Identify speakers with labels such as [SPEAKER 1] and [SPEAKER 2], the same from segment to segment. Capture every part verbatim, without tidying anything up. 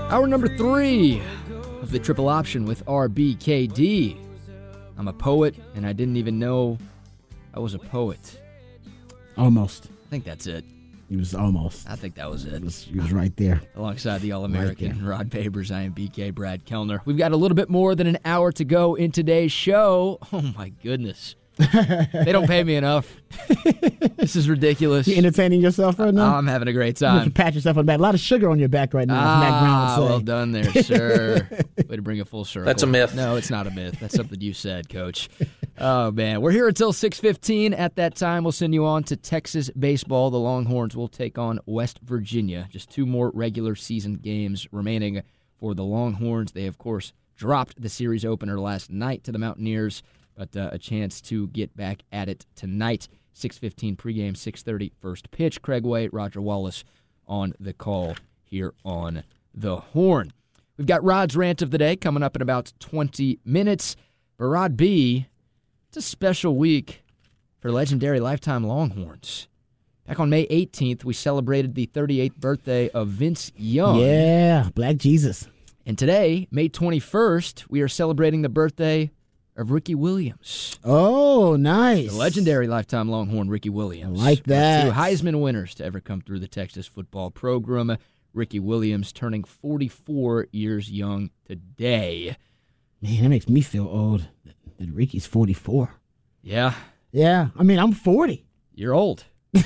[SPEAKER 1] Hour number three of the Triple Option with R B K D. I'm a poet, and I didn't even know I was a poet.
[SPEAKER 2] Almost.
[SPEAKER 1] I think that's it.
[SPEAKER 2] He was almost.
[SPEAKER 1] I think that was it.
[SPEAKER 2] He was, he was right there.
[SPEAKER 1] Alongside the All-American
[SPEAKER 2] Right there.
[SPEAKER 1] Rod Babers, I am B K Brad Kellner. We've got a little bit more than an hour to go in today's show. Oh, my goodness. They don't pay me enough. This is ridiculous.
[SPEAKER 2] You entertaining yourself right now?
[SPEAKER 1] I'm having a great
[SPEAKER 2] You have to
[SPEAKER 1] time.
[SPEAKER 2] pat yourself on the back. A lot of sugar on your back right now, as Matt Brown would
[SPEAKER 1] Ah,
[SPEAKER 2] say.
[SPEAKER 1] well done there, sir. Way to bring it full circle.
[SPEAKER 3] That's a myth.
[SPEAKER 1] No, it's not a myth. That's something you said, Coach. Oh, man. We're here until six fifteen. At that time, we'll send you on to Texas baseball. The Longhorns will take on West Virginia. Just two more regular season games remaining for the Longhorns. They, of course, dropped the series opener last night to the Mountaineers, but uh, a chance to get back at it tonight. six fifteen pregame, six thirty first pitch. Craig Way, Roger Wallace on the call here on the Horn. We've got Rod's Rant of the Day coming up in about twenty minutes. But Rod B., it's a special week for legendary Lifetime Longhorns. Back on May eighteenth, we celebrated the thirty-eighth birthday of Vince Young.
[SPEAKER 2] Yeah, Black Jesus.
[SPEAKER 1] And today, May twenty-first, we are celebrating the birthday of Ricky Williams.
[SPEAKER 2] Oh, nice.
[SPEAKER 1] The legendary Lifetime Longhorn Ricky Williams.
[SPEAKER 2] I like that.
[SPEAKER 1] Two Heisman winners to ever come through the Texas football program. Ricky Williams turning forty-four years young today.
[SPEAKER 2] Man, that makes me feel old that, that Ricky's forty-four.
[SPEAKER 1] Yeah,
[SPEAKER 2] Yeah, I mean, I'm forty.
[SPEAKER 1] you're old.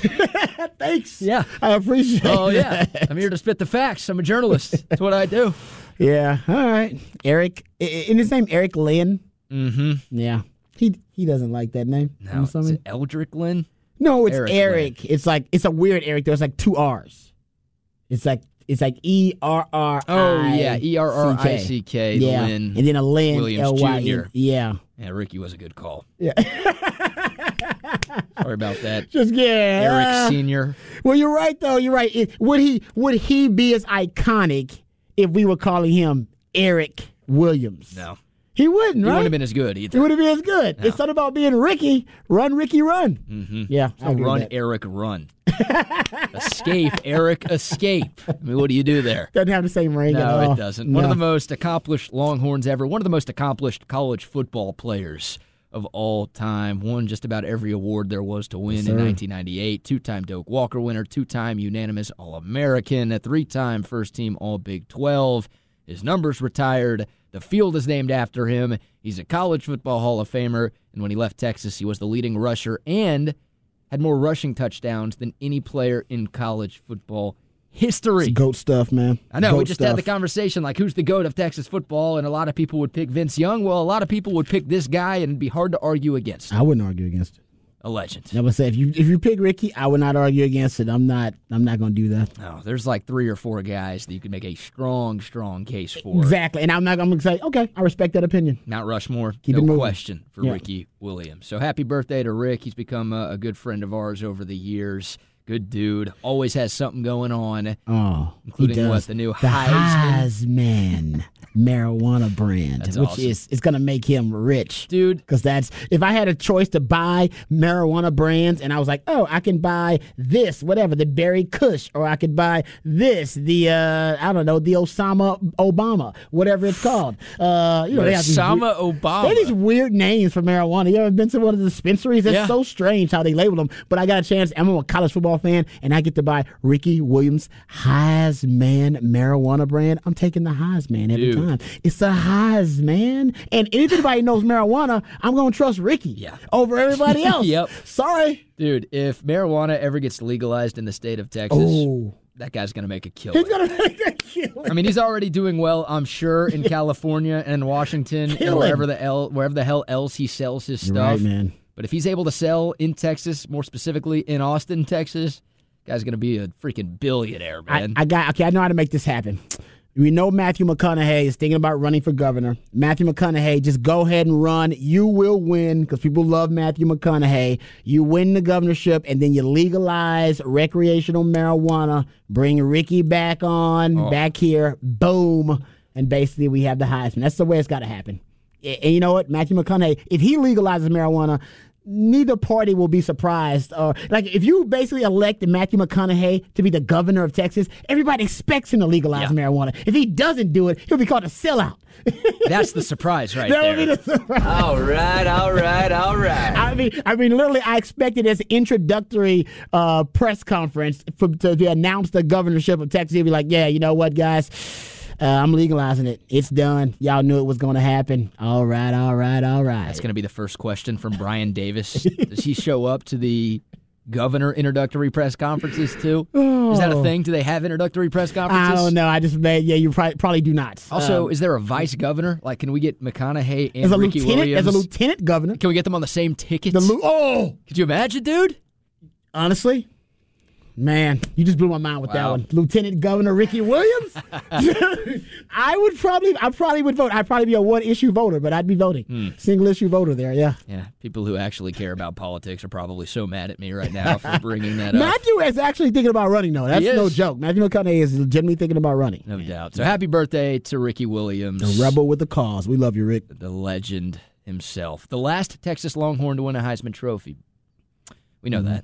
[SPEAKER 2] Thanks.
[SPEAKER 1] Yeah.
[SPEAKER 2] I appreciate
[SPEAKER 1] Oh, yeah.
[SPEAKER 2] that.
[SPEAKER 1] I'm here to spit the facts. I'm a journalist. That's what I do.
[SPEAKER 2] Yeah, all right. Eric, i- i- in his name, Eric Lynn.
[SPEAKER 1] Mm-hmm.
[SPEAKER 2] Yeah, he he doesn't like that name.
[SPEAKER 1] Now,
[SPEAKER 2] I'm
[SPEAKER 1] is
[SPEAKER 2] assuming.
[SPEAKER 1] it Eldrick Lynn?
[SPEAKER 2] No, it's
[SPEAKER 1] Eric
[SPEAKER 2] Eric. It's like it's a weird Eric. There's like two R's. It's like it's like E R R.
[SPEAKER 1] Oh, yeah. E R R I C K.
[SPEAKER 2] Yeah,
[SPEAKER 1] Lynn.
[SPEAKER 2] and then a Lynn
[SPEAKER 1] Williams
[SPEAKER 2] L Y N.
[SPEAKER 1] Junior
[SPEAKER 2] Yeah,
[SPEAKER 1] Yeah, Ricky was a good call.
[SPEAKER 2] yeah.
[SPEAKER 1] Sorry about that.
[SPEAKER 2] Just yeah.
[SPEAKER 1] Eric
[SPEAKER 2] uh,
[SPEAKER 1] Senior
[SPEAKER 2] Well, you're right though. You're right. It, would he would he be as iconic if we were calling him Eric Williams?
[SPEAKER 1] No.
[SPEAKER 2] He wouldn't.
[SPEAKER 1] He
[SPEAKER 2] Right?
[SPEAKER 1] wouldn't have been as good
[SPEAKER 2] He
[SPEAKER 1] either.
[SPEAKER 2] wouldn't be as good.
[SPEAKER 1] No.
[SPEAKER 2] It's not about being Ricky. Run, Ricky, run.
[SPEAKER 1] Mm-hmm.
[SPEAKER 2] Yeah, I agree with
[SPEAKER 1] Run,
[SPEAKER 2] that.
[SPEAKER 1] Eric, run. Escape, Eric, escape. I mean, what do you do there?
[SPEAKER 2] Doesn't have the same ring at
[SPEAKER 1] No,
[SPEAKER 2] all.
[SPEAKER 1] it doesn't. One of
[SPEAKER 2] No.
[SPEAKER 1] the most accomplished Longhorns ever. One of the most accomplished college football players of all time. Won just about every award there was to win
[SPEAKER 2] Yes,
[SPEAKER 1] in
[SPEAKER 2] sir.
[SPEAKER 1] nineteen ninety-eight. Two-time Doak Walker winner, two-time unanimous All-American, a three-time first-team All-Big twelve. His number's retired. The field is named after him. He's a college football Hall of Famer. And when he left Texas, he was the leading rusher and had more rushing touchdowns than any player in college football history.
[SPEAKER 2] It's goat stuff, man.
[SPEAKER 1] I know,
[SPEAKER 2] Goat
[SPEAKER 1] we just
[SPEAKER 2] stuff.
[SPEAKER 1] had the conversation like who's the GOAT of Texas football, and a lot of people would pick Vince Young. Well, a lot of people would pick this guy, and it'd be hard to argue against.
[SPEAKER 2] I wouldn't argue against it.
[SPEAKER 1] A legend.
[SPEAKER 2] I would say if you if you pick Ricky, I would not argue against it. I'm not I'm not going to do that.
[SPEAKER 1] No, there's like three or four guys that you could make a strong, strong case for.
[SPEAKER 2] Exactly, and I'm not. I'm going to say okay. I respect that opinion.
[SPEAKER 1] Mount Rushmore,
[SPEAKER 2] Keep it
[SPEAKER 1] no
[SPEAKER 2] moving.
[SPEAKER 1] question for
[SPEAKER 2] Yeah.
[SPEAKER 1] Ricky Williams. So happy birthday to Rick. He's become a, a good friend of ours over the years. Good dude. Always has something going on,
[SPEAKER 2] Oh,
[SPEAKER 1] including
[SPEAKER 2] he does.
[SPEAKER 1] what the new
[SPEAKER 2] the
[SPEAKER 1] Heisman.
[SPEAKER 2] Heisman marijuana brand,
[SPEAKER 1] That's
[SPEAKER 2] which
[SPEAKER 1] awesome.
[SPEAKER 2] is it's going to make him rich.
[SPEAKER 1] Dude,
[SPEAKER 2] Because that's, if I had a choice to buy marijuana brands and I was like, oh, I can buy this, whatever, the Berry Kush, or I could buy this, the, uh, I don't know, the Osama Obama, whatever it's called. Uh, you know, they have these
[SPEAKER 1] Osama
[SPEAKER 2] weird-
[SPEAKER 1] Obama.
[SPEAKER 2] They have these weird names for marijuana. You ever been to one of the dispensaries? It's
[SPEAKER 1] Yeah.
[SPEAKER 2] so strange how they label them. But I got a chance. I'm a college football fan, and I get to buy Ricky Williams Heisman marijuana brand. I'm taking the Heisman every
[SPEAKER 1] Dude.
[SPEAKER 2] time. It's the Heisman. And if anybody knows marijuana, I'm going to trust Ricky
[SPEAKER 1] Yeah.
[SPEAKER 2] over everybody else.
[SPEAKER 1] Yep.
[SPEAKER 2] Sorry.
[SPEAKER 1] Dude, if marijuana ever gets legalized in the state of Texas,
[SPEAKER 2] Oh.
[SPEAKER 1] that guy's going to make a killer.
[SPEAKER 2] He's going to make a killer.
[SPEAKER 1] I mean, he's already doing well, I'm sure, in California and Washington and
[SPEAKER 2] Killing.
[SPEAKER 1] wherever the el- wherever the hell else he sells his
[SPEAKER 2] You're
[SPEAKER 1] stuff.
[SPEAKER 2] right, man.
[SPEAKER 1] But if he's able to sell in Texas, more specifically in Austin, Texas, guy's going to be a freaking billionaire,
[SPEAKER 2] I,
[SPEAKER 1] man.
[SPEAKER 2] I got okay. I know how to make this happen. We know Matthew McConaughey is thinking about running for governor. Matthew McConaughey, just go ahead and run. You will win because people love Matthew McConaughey. You win the governorship, and then you legalize recreational marijuana. Bring Ricky back on,
[SPEAKER 1] Oh.
[SPEAKER 2] back here. Boom. And basically, we have the Heisman. That's the way it's got to happen. And and you know what? Matthew McConaughey, if he legalizes marijuana, neither party will be surprised. Or like if you basically elected Matthew McConaughey to be the governor of Texas, everybody expects him to legalize
[SPEAKER 1] yeah.
[SPEAKER 2] marijuana. If he doesn't do it, he'll be called a sellout.
[SPEAKER 1] That's the surprise right
[SPEAKER 2] that
[SPEAKER 1] there.
[SPEAKER 2] Would be the surprise.
[SPEAKER 3] All right, all right, all right.
[SPEAKER 2] I mean, I mean, literally, I expected this introductory uh, press conference for, to, to announce the governorship of Texas. He'd be like, "Yeah, you know what, guys." Uh, I'm legalizing it. It's done. Y'all knew it was going to happen. All right, all right, all right.
[SPEAKER 1] That's going to be the first question from Brian Davis. Does he show up to the governor introductory press conferences too?
[SPEAKER 2] Oh.
[SPEAKER 1] Is that a thing? Do they have introductory press conferences?
[SPEAKER 2] I don't know. I just made, yeah, you probably, probably do not.
[SPEAKER 1] Also,
[SPEAKER 2] um,
[SPEAKER 1] is there a vice governor? Like, can we get McConaughey and
[SPEAKER 2] as a
[SPEAKER 1] Ricky
[SPEAKER 2] lieutenant,
[SPEAKER 1] Williams?
[SPEAKER 2] as a lieutenant governor?
[SPEAKER 1] Can we get them on the same ticket?
[SPEAKER 2] The oh,
[SPEAKER 1] could you imagine, dude?
[SPEAKER 2] Honestly. Man, you just blew my mind with
[SPEAKER 1] Wow.
[SPEAKER 2] that one. Lieutenant Governor Ricky Williams? I would probably, I probably would vote. I'd probably be a one-issue voter, but I'd be voting.
[SPEAKER 1] Hmm.
[SPEAKER 2] Single-issue voter there, yeah.
[SPEAKER 1] Yeah, people who actually care about politics are probably so mad at me right now for bringing that up.
[SPEAKER 2] Matthew is actually thinking about running, though. That's
[SPEAKER 1] He
[SPEAKER 2] no
[SPEAKER 1] is.
[SPEAKER 2] joke. Matthew McConaughey is legitimately thinking about running.
[SPEAKER 1] No doubt. So happy birthday to Ricky Williams.
[SPEAKER 2] A rebel with the cause. We love you, Rick.
[SPEAKER 1] The legend himself. The last Texas Longhorn to win a Heisman Trophy. We know
[SPEAKER 2] Mm-hmm.
[SPEAKER 1] that.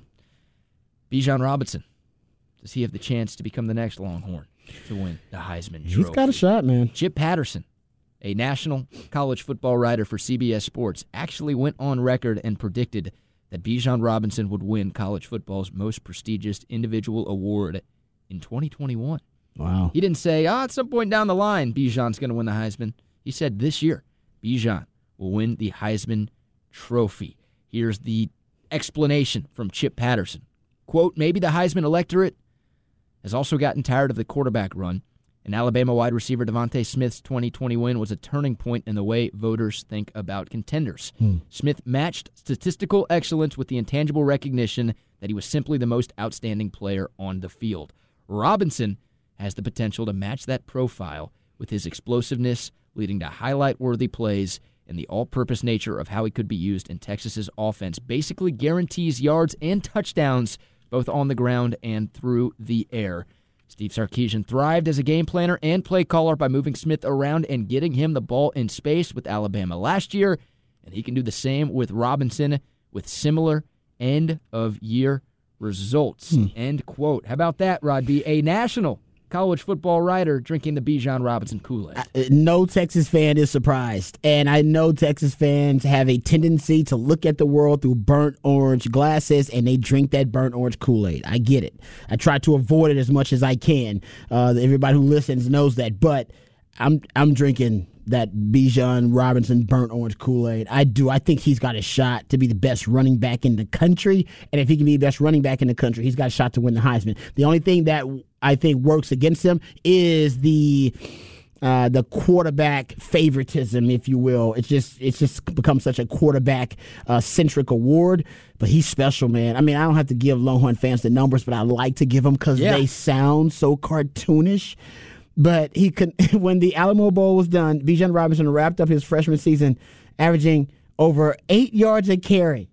[SPEAKER 1] Bijan Robinson. Does he have the chance to become the next Longhorn to win the Heisman Trophy?
[SPEAKER 2] He's got a shot, man.
[SPEAKER 1] Chip Patterson, a national college football writer for C B S Sports, actually went on record and predicted that Bijan Robinson would win college football's most prestigious individual award in twenty twenty-one.
[SPEAKER 2] Wow.
[SPEAKER 1] He didn't say, oh, at some point down the line, Bijan's going to win the Heisman. He said this year, Bijan will win the Heisman Trophy. Here's the explanation from Chip Patterson. Quote, maybe the Heisman electorate has also gotten tired of the quarterback run, and Alabama wide receiver Devontae Smith's twenty twenty win was a turning point in the way voters think about contenders.
[SPEAKER 2] Hmm.
[SPEAKER 1] Smith matched statistical excellence with the intangible recognition that he was simply the most outstanding player on the field. Robinson has the potential to match that profile with his explosiveness, leading to highlight-worthy plays, and the all-purpose nature of how he could be used in Texas's offense basically guarantees yards and touchdowns both on the ground and through the air. Steve Sarkisian thrived as a game planner and play caller by moving Smith around and getting him the ball in space with Alabama last year, and he can do the same with Robinson with similar end-of-year results.
[SPEAKER 2] Hmm.
[SPEAKER 1] End quote. How about that, Rod B? A national college football writer drinking the Bijan Robinson Kool-Aid.
[SPEAKER 2] I- No Texas fan is surprised. And I know Texas fans have a tendency to look at the world through burnt orange glasses, and they drink that burnt orange Kool-Aid. I get it. I try to avoid it as much as I can. Uh, everybody who listens knows that. But I'm I'm drinking that Bijan Robinson burnt orange Kool-Aid. I do. I think he's got a shot to be the best running back in the country. And if he can be the best running back in the country, he's got a shot to win the Heisman. The only thing that I think works against him is the uh, the quarterback favoritism, if you will. It's just it's just become such a quarterback uh, centric award. But he's special, man. I mean, I don't have to give Longhorn fans the numbers, but I like to give them because
[SPEAKER 1] Yeah.
[SPEAKER 2] they sound so cartoonish. But he could, when the Alamo Bowl was done, Bijan Robinson wrapped up his freshman season averaging over eight yards a carry.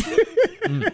[SPEAKER 2] mm.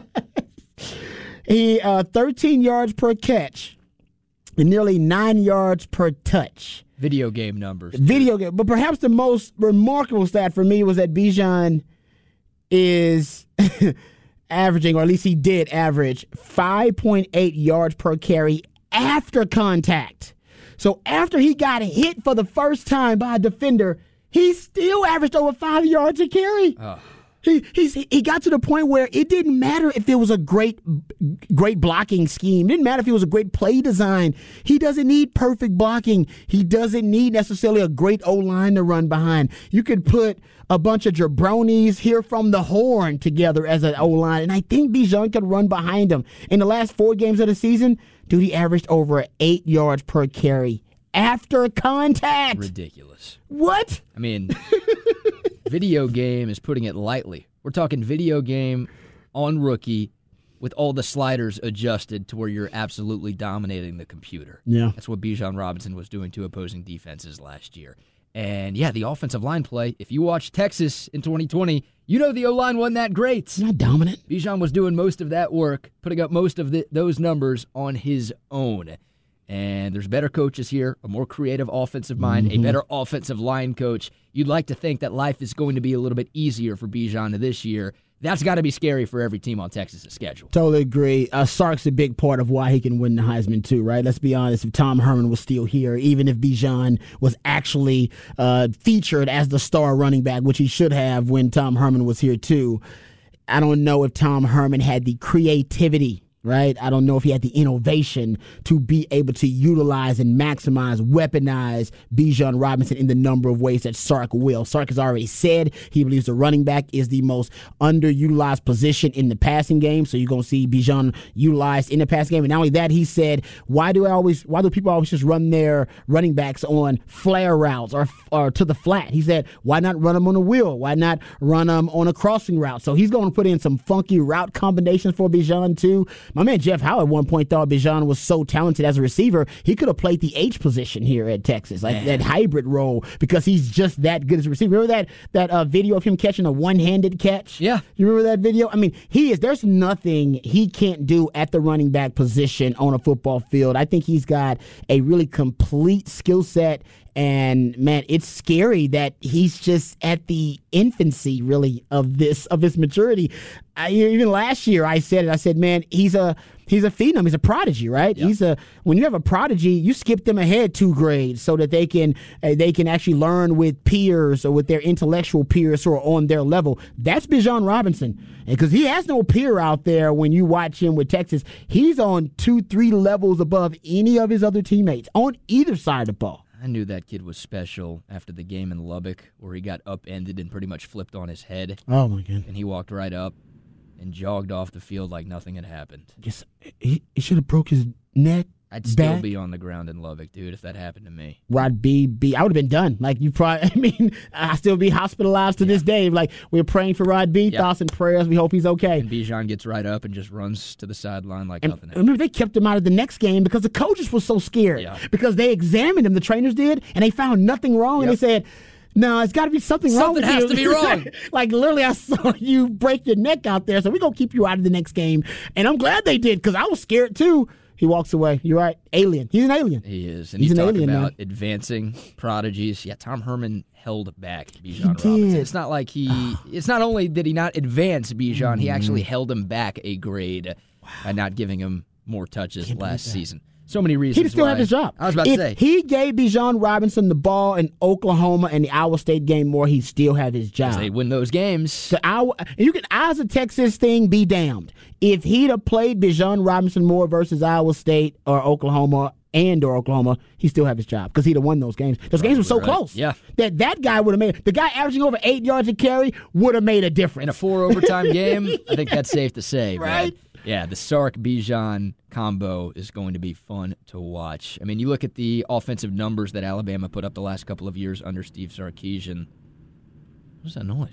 [SPEAKER 2] He uh, thirteen yards per catch and nearly nine yards per touch.
[SPEAKER 1] Video game numbers.
[SPEAKER 2] Video game. But perhaps the most remarkable stat for me was that Bijan is averaging, or at least he did average, five point eight yards per carry after contact. So after he got hit for the first time by a defender, he still averaged over five yards a carry.
[SPEAKER 1] Oh.
[SPEAKER 2] He he's, he got to the point where it didn't matter if there was a great great blocking scheme. It didn't matter if it was a great play design. He doesn't need perfect blocking. He doesn't need necessarily a great O-line to run behind. You could put a bunch of jabronis here from the Horn together as an O-line, and I think Bijan could run behind him. In the last four games of the season, dude, he averaged over eight yards per carry after contact.
[SPEAKER 1] Ridiculous.
[SPEAKER 2] What?
[SPEAKER 1] I mean, video game is putting it lightly. We're talking video game on rookie with all the sliders adjusted to where you're absolutely dominating the computer.
[SPEAKER 2] Yeah.
[SPEAKER 1] That's what Bijan Robinson was doing to opposing defenses last year. And, yeah, the offensive line play, if you watch Texas in twenty twenty, you know the O-line wasn't that great.
[SPEAKER 2] Not dominant.
[SPEAKER 1] Bijan was doing most of that work, putting up most of the, those numbers on his own. And there's better coaches here, a more creative offensive mind, mm-hmm. a better offensive line coach. You'd like to think that life is going to be a little bit easier for Bijan this year That's got to be scary for every team on Texas' schedule.
[SPEAKER 2] Totally agree. Uh, Sark's a big part of why he can win the Heisman too, right? Let's be honest. If Tom Herman was still here, even if Bijan was actually uh, featured as the star running back, which he should have when Tom Herman was here too, I don't know if Tom Herman had the creativity, right? I don't know if he had the innovation to be able to utilize and maximize, weaponize Bijan Robinson in the number of ways that Sark will. Sark has already said he believes the running back is the most underutilized position in the passing game. So you're going to see Bijan utilized in the passing game. And not only that, he said, why do I always, why do people always just run their running backs on flare routes or, or to the flat? He said, why not run them on a wheel? Why not run them on a crossing route? So he's going to put in some funky route combinations for Bijan too. My man Jeff Howe at one point thought Bijan was so talented as a receiver, he could have played the H position here at Texas, like man. that hybrid role, because he's just that good as a receiver. Remember that that uh, video of him catching a one-handed catch?
[SPEAKER 1] Yeah.
[SPEAKER 2] You remember that video? I mean, he is. There's nothing he can't do at the running back position on a football field. I think he's got a really complete skill set. And man, it's scary that he's just at the infancy, really, of this of his maturity. I, even last year, I said it. I said, man, he's a he's a phenom. He's a prodigy, right? Yep. He's a when you have a prodigy, you skip them ahead two grades so that they can uh, they can actually learn with peers or with their intellectual peers who are on their level. That's Bijan Robinson, because he has no peer out there. When you watch him with Texas, he's on two, three levels above any of his other teammates on either side of the ball.
[SPEAKER 1] I knew that kid was special after the game in Lubbock where he got upended and pretty much flipped on his head.
[SPEAKER 2] Oh, my God.
[SPEAKER 1] And he walked right up and jogged off the field like nothing had happened.
[SPEAKER 2] Yes, he, he should have broke his neck.
[SPEAKER 1] I'd still
[SPEAKER 2] back.
[SPEAKER 1] be on the ground in Lubbock, dude, if that happened to me.
[SPEAKER 2] Rod B, B, I would have been done. Like, you probably, I mean, I still be hospitalized to yeah. this day. Like, we're praying for Rod B, yeah. thoughts and prayers. We hope he's okay.
[SPEAKER 1] And Bijan gets right up and just runs to the sideline like
[SPEAKER 2] and
[SPEAKER 1] nothing happened.
[SPEAKER 2] Remember, they kept him out of the next game because the coaches were so scared.
[SPEAKER 1] Yeah.
[SPEAKER 2] Because they examined him, the trainers did, and they found nothing wrong. Yep. And they said, no, it's got to be something,
[SPEAKER 1] something
[SPEAKER 2] wrong with
[SPEAKER 1] has
[SPEAKER 2] you.
[SPEAKER 1] to be wrong.
[SPEAKER 2] Like, literally, I saw you break your neck out there, so we're going to keep you out of the next game. And I'm glad they did, because I was scared, too. He walks away. You're right. Alien. He's an alien.
[SPEAKER 1] He is. And
[SPEAKER 2] He's
[SPEAKER 1] you
[SPEAKER 2] an
[SPEAKER 1] talk
[SPEAKER 2] alien,
[SPEAKER 1] about
[SPEAKER 2] man.
[SPEAKER 1] advancing prodigies. Yeah, Tom Herman held back Bijan
[SPEAKER 2] He
[SPEAKER 1] Robinson.
[SPEAKER 2] did.
[SPEAKER 1] It's not like he – it's not only did he not advance Bijan, mm. he actually held him back a grade wow. by not giving him more touches last season. So many reasons
[SPEAKER 2] He'd still
[SPEAKER 1] why.
[SPEAKER 2] have his job.
[SPEAKER 1] I was about
[SPEAKER 2] if
[SPEAKER 1] to say.
[SPEAKER 2] He gave Bijan Robinson the ball in Oklahoma and the Iowa State game more, he'd still have his job.
[SPEAKER 1] They win those games.
[SPEAKER 2] So Iowa, you can, as a Texas thing, be damned. If he'd have played Bijan Robinson more versus Iowa State or Oklahoma and or Oklahoma, he still have his job because he'd have won those games. Those
[SPEAKER 1] Probably
[SPEAKER 2] games were so
[SPEAKER 1] right.
[SPEAKER 2] close.
[SPEAKER 1] Yeah.
[SPEAKER 2] That that guy would have made, the guy averaging over eight yards a carry would have made a difference.
[SPEAKER 1] In a four overtime game, I think that's safe to say.
[SPEAKER 2] Right?
[SPEAKER 1] Man. Yeah, the Sark-Bijan combo is going to be fun to watch. I mean, you look at the offensive numbers that Alabama put up the last couple of years under Steve Sarkisian. What's that noise?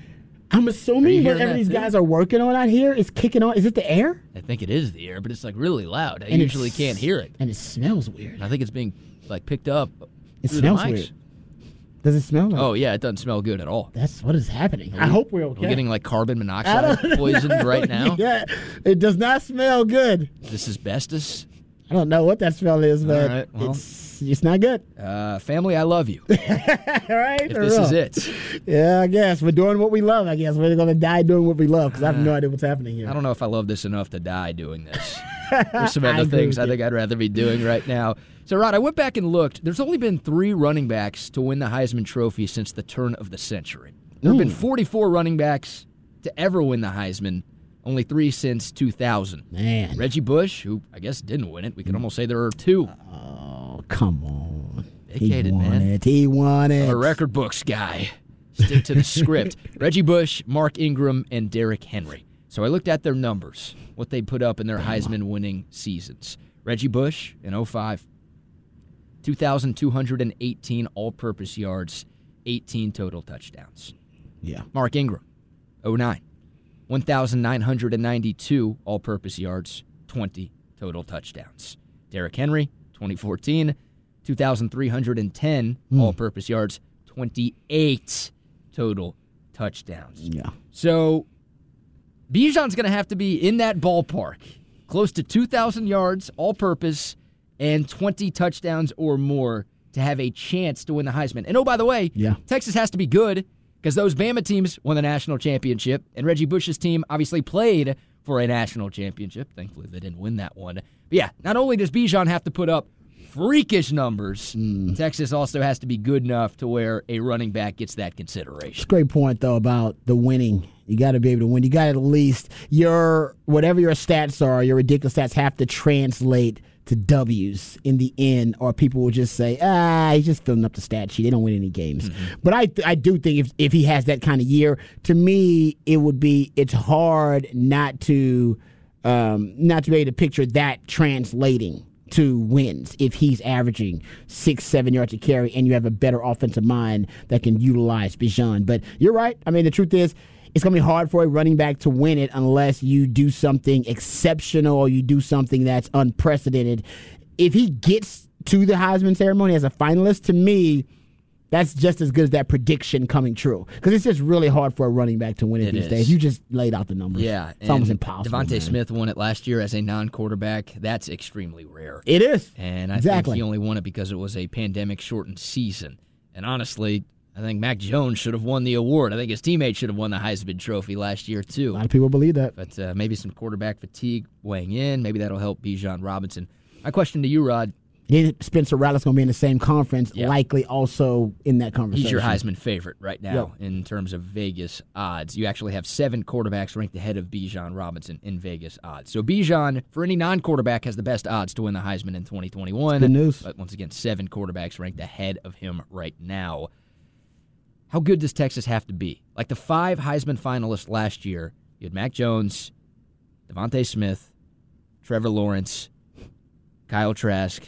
[SPEAKER 2] I'm assuming
[SPEAKER 1] hearing
[SPEAKER 2] whatever
[SPEAKER 1] that
[SPEAKER 2] these
[SPEAKER 1] too?
[SPEAKER 2] guys are working on out here is kicking on. Is it the air?
[SPEAKER 1] I think it is the air, but it's like really loud. I
[SPEAKER 2] And
[SPEAKER 1] usually
[SPEAKER 2] it's-
[SPEAKER 1] can't hear it.
[SPEAKER 2] And it smells weird.
[SPEAKER 1] And I think it's being like picked up.
[SPEAKER 2] It
[SPEAKER 1] through
[SPEAKER 2] smells
[SPEAKER 1] the mics.
[SPEAKER 2] weird. Does it smell like
[SPEAKER 1] Oh yeah, it doesn't smell good at all.
[SPEAKER 2] That's what is happening. I hope we're okay.
[SPEAKER 1] We're getting like carbon
[SPEAKER 2] I
[SPEAKER 1] monoxide
[SPEAKER 2] don't
[SPEAKER 1] poisoned
[SPEAKER 2] know.
[SPEAKER 1] right now.
[SPEAKER 2] Yeah, it does not smell good.
[SPEAKER 1] This is asbestos.
[SPEAKER 2] I don't know what that smell is, but
[SPEAKER 1] All right, well.
[SPEAKER 2] it's it's not good.
[SPEAKER 1] Uh, family, I love you.
[SPEAKER 2] All right,
[SPEAKER 1] If
[SPEAKER 2] for
[SPEAKER 1] this
[SPEAKER 2] real.
[SPEAKER 1] is it.
[SPEAKER 2] Yeah, I guess we're doing what we love. I guess we're gonna die doing what we love because I have no idea what's happening here.
[SPEAKER 1] I don't know if I love this enough to die doing this. There's some
[SPEAKER 2] I
[SPEAKER 1] other
[SPEAKER 2] agree
[SPEAKER 1] things
[SPEAKER 2] with
[SPEAKER 1] I think I'd rather be doing right now. So, Rod, I went back and looked. There's only been three running backs to win the Heisman Trophy since the turn of the century. There have been forty-four running backs to ever win the Heisman, only three since two thousand.
[SPEAKER 2] Man,
[SPEAKER 1] Reggie Bush, who I guess didn't win it. We can almost say there are two.
[SPEAKER 2] oh come on,
[SPEAKER 1] Vacated,
[SPEAKER 2] he won
[SPEAKER 1] man.
[SPEAKER 2] it. He won it.
[SPEAKER 1] I'm a record books guy. Stick to the script. Reggie Bush, Mark Ingram, and Derrick Henry. So I looked at their numbers, what they put up in their Heisman winning seasons. Reggie Bush in oh five, two thousand two hundred eighteen all-purpose yards, eighteen total touchdowns.
[SPEAKER 2] Yeah.
[SPEAKER 1] Mark Ingram, oh nine, one thousand nine hundred ninety-two all-purpose yards, twenty total touchdowns. Derrick Henry, twenty fourteen, two thousand three hundred ten
[SPEAKER 2] Mm.
[SPEAKER 1] all-purpose yards, twenty-eight total touchdowns.
[SPEAKER 2] Yeah.
[SPEAKER 1] So Bijan's going to have to be in that ballpark, close to two thousand yards all-purpose and twenty touchdowns or more to have a chance to win the Heisman. And oh, by the way,
[SPEAKER 2] Yeah.
[SPEAKER 1] Texas has to be good because those Bama teams won the national championship, and Reggie Bush's team obviously played for a national championship. Thankfully, they didn't win that one. But yeah, not only does Bijan have to put up freakish numbers, mm. Texas also has to be good enough to where a running back gets that consideration.
[SPEAKER 2] It's a great point, though, about the winning. You got to be able to win. You got to at least, your whatever your stats are, your ridiculous stats have to translate to W's in the end, or people will just say, ah, he's just filling up the stat sheet. They don't win any games. Mm-hmm. But I I do think if, if he has that kind of year, to me, it would be, it's hard not to, um, not to be able to picture that translating to wins if he's averaging six, seven yards a carry and you have a better offensive mind that can utilize Bijan. But you're right. I mean, the truth is, it's going to be hard for a running back to win it unless you do something exceptional or you do something that's unprecedented. If he gets to the Heisman ceremony as a finalist, to me, that's just as good as that prediction coming true. Because it's just really hard for a running back to win it, it these is. days. You just laid out the numbers.
[SPEAKER 1] Yeah.
[SPEAKER 2] It's almost impossible.
[SPEAKER 1] Devontae
[SPEAKER 2] man.
[SPEAKER 1] Smith won it last year as a non-quarterback. That's extremely rare.
[SPEAKER 2] It is.
[SPEAKER 1] And I
[SPEAKER 2] exactly.
[SPEAKER 1] think he only won it because it was a pandemic-shortened season. And honestly, I think Mac Jones should have won the award. I think his teammate should have won the Heisman Trophy last year, too.
[SPEAKER 2] A lot of people believe that.
[SPEAKER 1] But uh, maybe some quarterback fatigue weighing in. Maybe that'll help Bijan Robinson. My question to you, Rod.
[SPEAKER 2] Spencer Rattler's going to be in the same conference, yep. likely also in that conversation.
[SPEAKER 1] He's your Heisman favorite right now
[SPEAKER 2] yep.
[SPEAKER 1] in terms of Vegas odds. You actually have seven quarterbacks ranked ahead of Bijan Robinson in Vegas odds. So Bijan, for any non-quarterback, has the best odds to win the Heisman in twenty twenty-one.
[SPEAKER 2] Good news.
[SPEAKER 1] But once again, seven quarterbacks ranked ahead of him right now. How good does Texas have to be? Like the five Heisman finalists last year, you had Mac Jones, Devontae Smith, Trevor Lawrence, Kyle Trask,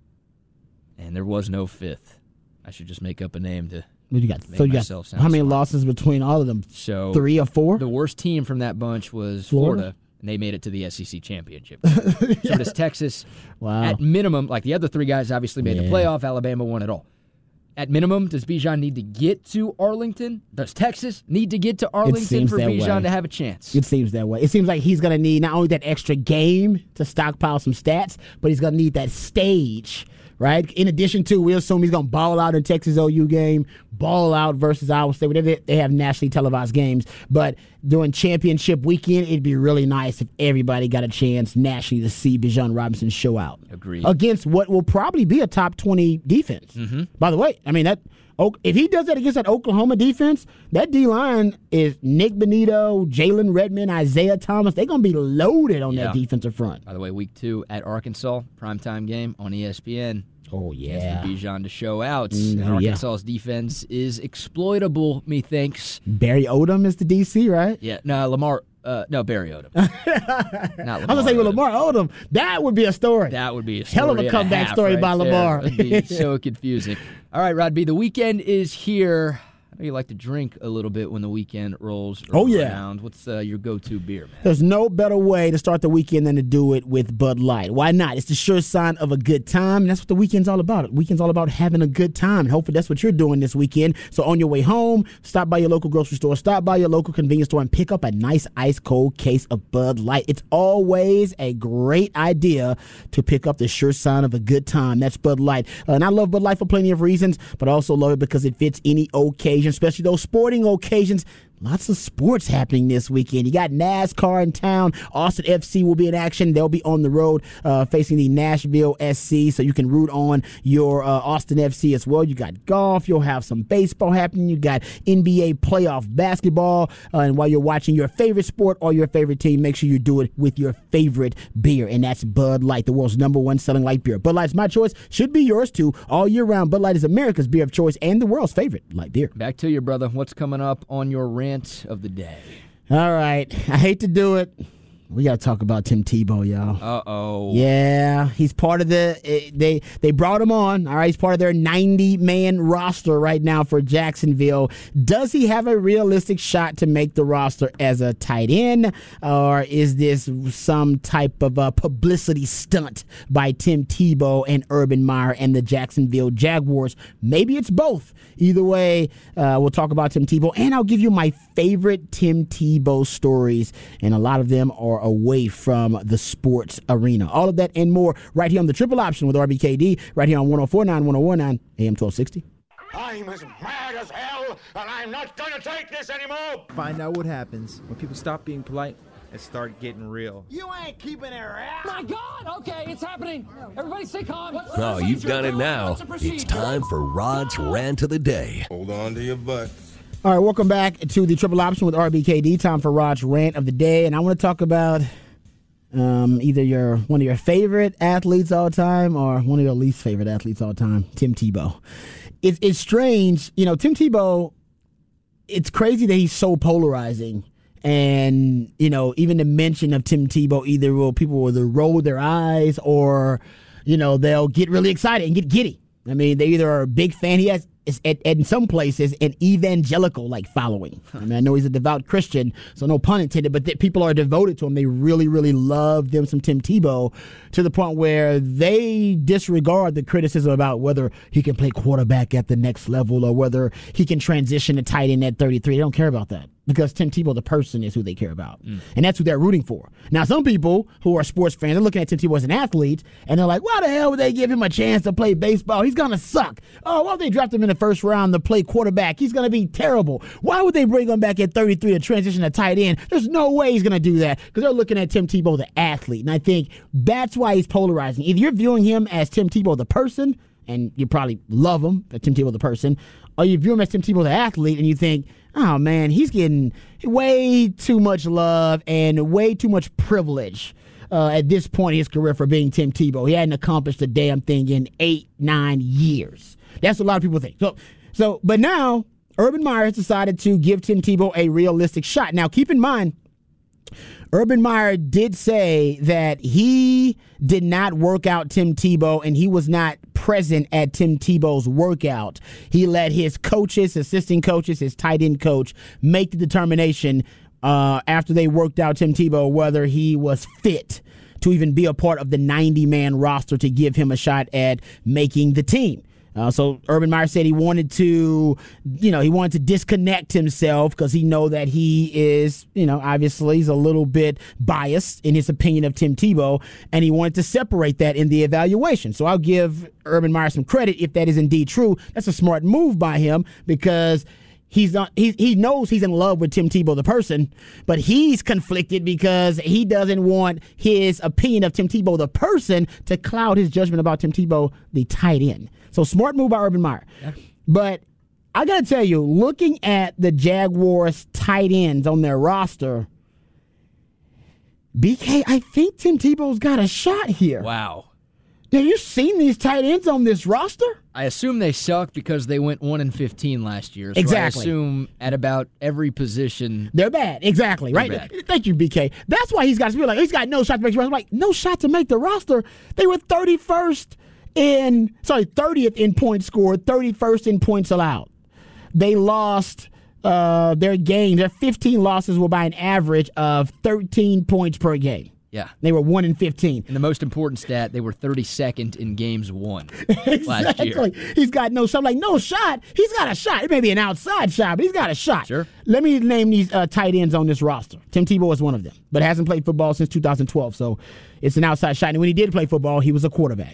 [SPEAKER 1] and there was no fifth. I should just make up a name to
[SPEAKER 2] what you got?
[SPEAKER 1] make
[SPEAKER 2] so you
[SPEAKER 1] myself
[SPEAKER 2] got
[SPEAKER 1] sound
[SPEAKER 2] how many
[SPEAKER 1] smart.
[SPEAKER 2] losses between all of them?
[SPEAKER 1] So
[SPEAKER 2] three or four?
[SPEAKER 1] The worst team from that bunch was Florida,
[SPEAKER 2] Florida
[SPEAKER 1] and they made it to the S E C championship.
[SPEAKER 2] yeah.
[SPEAKER 1] So does Texas.
[SPEAKER 2] Wow.
[SPEAKER 1] At minimum, like the other three guys obviously made
[SPEAKER 2] yeah.
[SPEAKER 1] the playoff. Alabama won it all. At minimum, does Bijan need to get to Arlington? Does Texas need to get to Arlington for Bijan way. to have a chance?
[SPEAKER 2] It seems that way. It seems like he's going to need not only that extra game to stockpile some stats, but he's going to need that stage, right? In addition to, we assume he's going to ball out in Texas O U game, ball out versus Iowa State, whatever. They have nationally televised games. But during championship weekend, it'd be really nice if everybody got a chance nationally to see Bijan Robinson show out.
[SPEAKER 1] Agreed.
[SPEAKER 2] Against what will probably be a top twenty defense.
[SPEAKER 1] Mm-hmm.
[SPEAKER 2] By the way, I mean, that if he does that against that Oklahoma defense, that D-line is Nick Benito, Jalen Redmond, Isaiah Thomas. They're going to be loaded on
[SPEAKER 1] yeah.
[SPEAKER 2] that defensive front.
[SPEAKER 1] By the way, week two at Arkansas, primetime game on E S P N.
[SPEAKER 2] Oh, yeah.
[SPEAKER 1] For Bijan to show out.
[SPEAKER 2] Mm,
[SPEAKER 1] and Arkansas's yeah. defense is exploitable, methinks.
[SPEAKER 2] Barry Odom is the D C, right?
[SPEAKER 1] Yeah. No, Lamar. Uh, no, Barry Odom. Not Lamar
[SPEAKER 2] I was going to say, well, Lamar Odom, that would be a story.
[SPEAKER 1] That would be a story.
[SPEAKER 2] Hell of a comeback
[SPEAKER 1] half,
[SPEAKER 2] story
[SPEAKER 1] right
[SPEAKER 2] by Lamar.
[SPEAKER 1] It would be so confusing. All right, Rod B, the weekend is here. I know you like to drink a little bit when the weekend rolls around.
[SPEAKER 2] Oh, yeah.
[SPEAKER 1] What's uh, your go-to beer, man?
[SPEAKER 2] There's no better way to start the weekend than to do it with Bud Light. Why not? It's the sure sign of a good time, and that's what the weekend's all about. The weekend's all about having a good time, and hopefully that's what you're doing this weekend. So on your way home, stop by your local grocery store, stop by your local convenience store, and pick up a nice ice-cold case of Bud Light. It's always a great idea to pick up the sure sign of a good time. That's Bud Light. Uh, and I love Bud Light for plenty of reasons, but I also love it because it fits any occasion, especially those sporting occasions. Lots of sports happening this weekend. You got NASCAR in town. Austin F C will be in action. They'll be on the road uh, facing the Nashville S C, so you can root on your uh, Austin F C as well. You got golf. You'll have some baseball happening. You got N B A playoff basketball. Uh, and while you're watching your favorite sport or your favorite team, make sure you do it with your favorite beer, and that's Bud Light, the world's number one selling light beer. Bud Light's my choice. Should be yours, too. All year round, Bud Light is America's beer of choice and the world's favorite light beer.
[SPEAKER 1] Back to you, brother. What's coming up on your rant of the day?
[SPEAKER 2] All right. I hate to do it. We got to talk about Tim Tebow, y'all.
[SPEAKER 1] Uh-oh.
[SPEAKER 2] Yeah, he's part of the uh, – they they brought him on. All right, he's part of their ninety-man roster right now for Jacksonville. Does he have a realistic shot to make the roster as a tight end, or is this some type of a publicity stunt by Tim Tebow and Urban Meyer and the Jacksonville Jaguars? Maybe it's both. Either way, uh, we'll talk about Tim Tebow, and I'll give you my favorite Tim Tebow stories, and a lot of them are away from the sports arena. All of that and more right here on the Triple Option with R B K D, right here on one oh four point nine, one oh one point nine, A M twelve sixty.
[SPEAKER 4] I'm as mad as hell, and I'm not going to take this anymore.
[SPEAKER 5] Find out what happens when people stop being polite and start getting real.
[SPEAKER 6] You ain't keeping it right.
[SPEAKER 7] My God! Okay, it's happening. Everybody stay calm. What's
[SPEAKER 8] Oh, you've done it now. It's time for Rod's Rant of the Day.
[SPEAKER 9] Hold on to your butts.
[SPEAKER 2] All right, welcome back to the Triple Option with R B K D. Time for Rod's Rant of the Day, and I want to talk about um, either your one of your favorite athletes all time or one of your least favorite athletes all time, Tim Tebow. It's it's strange, you know. Tim Tebow. It's crazy that he's so polarizing. And, you know, even the mention of Tim Tebow, either will people will either roll their eyes or, you know, they'll get really excited and get giddy. I mean, they either are a big fan. He has, is at, at in some places, an evangelical like following. I mean, I know he's a devout Christian, so no pun intended, but that people are devoted to him. They really, really love them some Tim Tebow to the point where they disregard the criticism about whether he can play quarterback at the next level or whether he can transition to tight end at thirty-three. They don't care about that. Because Tim Tebow, the person, is who they care about. Mm. And that's who they're rooting for. Now, some people who are sports fans, they're looking at Tim Tebow as an athlete, and they're like, why the hell would they give him a chance to play baseball? He's going to suck. Oh, why would they draft him in the first round to play quarterback? He's going to be terrible. Why would they bring him back at thirty-three to transition to tight end? There's no way he's going to do that because they're looking at Tim Tebow, the athlete. And I think that's why he's polarizing. Either you're viewing him as Tim Tebow, the person, and you probably love him, Tim Tebow, the person, or you view him as Tim Tebow, the athlete, and you think, oh, man, he's getting way too much love and way too much privilege uh, at this point in his career for being Tim Tebow. He hadn't accomplished a damn thing in eight, nine years. That's what a lot of people think. So, so, but now, Urban Meyer has decided to give Tim Tebow a realistic shot. Now, keep in mind, Urban Meyer did say that he did not work out Tim Tebow and he was not present at Tim Tebow's workout. He let his coaches, assistant coaches, his tight end coach make the determination uh, after they worked out Tim Tebow whether he was fit to even be a part of the ninety-man roster to give him a shot at making the team. Uh, so Urban Meyer said he wanted to, you know, he wanted to disconnect himself because he know that he is, you know, obviously he's a little bit biased in his opinion of Tim Tebow, and he wanted to separate that in the evaluation. So I'll give Urban Meyer some credit if that is indeed true. That's a smart move by him because he's not, he, he knows he's in love with Tim Tebow, the person, but he's conflicted because he doesn't want his opinion of Tim Tebow, the person, to cloud his judgment about Tim Tebow, the tight end. So smart move by Urban Meyer. Yeah. But I got to tell you, looking at the Jaguars tight ends on their roster, B K, I think Tim Tebow's got a shot here.
[SPEAKER 1] Wow.
[SPEAKER 2] Have you seen these tight ends on this roster?
[SPEAKER 1] I assume they suck because they went one and fifteen last year. So
[SPEAKER 2] exactly.
[SPEAKER 1] I assume at about every position
[SPEAKER 2] they're bad. Exactly. They're right. Bad. Thank you, B K. That's why he's got to be like he's got no shot to make the roster. I'm like no shot to make the roster. They were thirty-first in sorry thirtieth in points scored, thirty-first in points allowed. They lost uh, their games. Their fifteen losses were by an average of thirteen points per game.
[SPEAKER 1] Yeah.
[SPEAKER 2] They were one and fifteen.
[SPEAKER 1] And the most important stat, they were thirty-second in games won
[SPEAKER 2] exactly.
[SPEAKER 1] last year.
[SPEAKER 2] He's got no shot. I'm like, no shot. He's got a shot. It may be an outside shot, but he's got a shot.
[SPEAKER 1] Sure.
[SPEAKER 2] Let me name these uh, tight ends on this roster. Tim Tebow is one of them, but hasn't played football since two thousand twelve, so it's an outside shot. And when he did play football, he was a quarterback.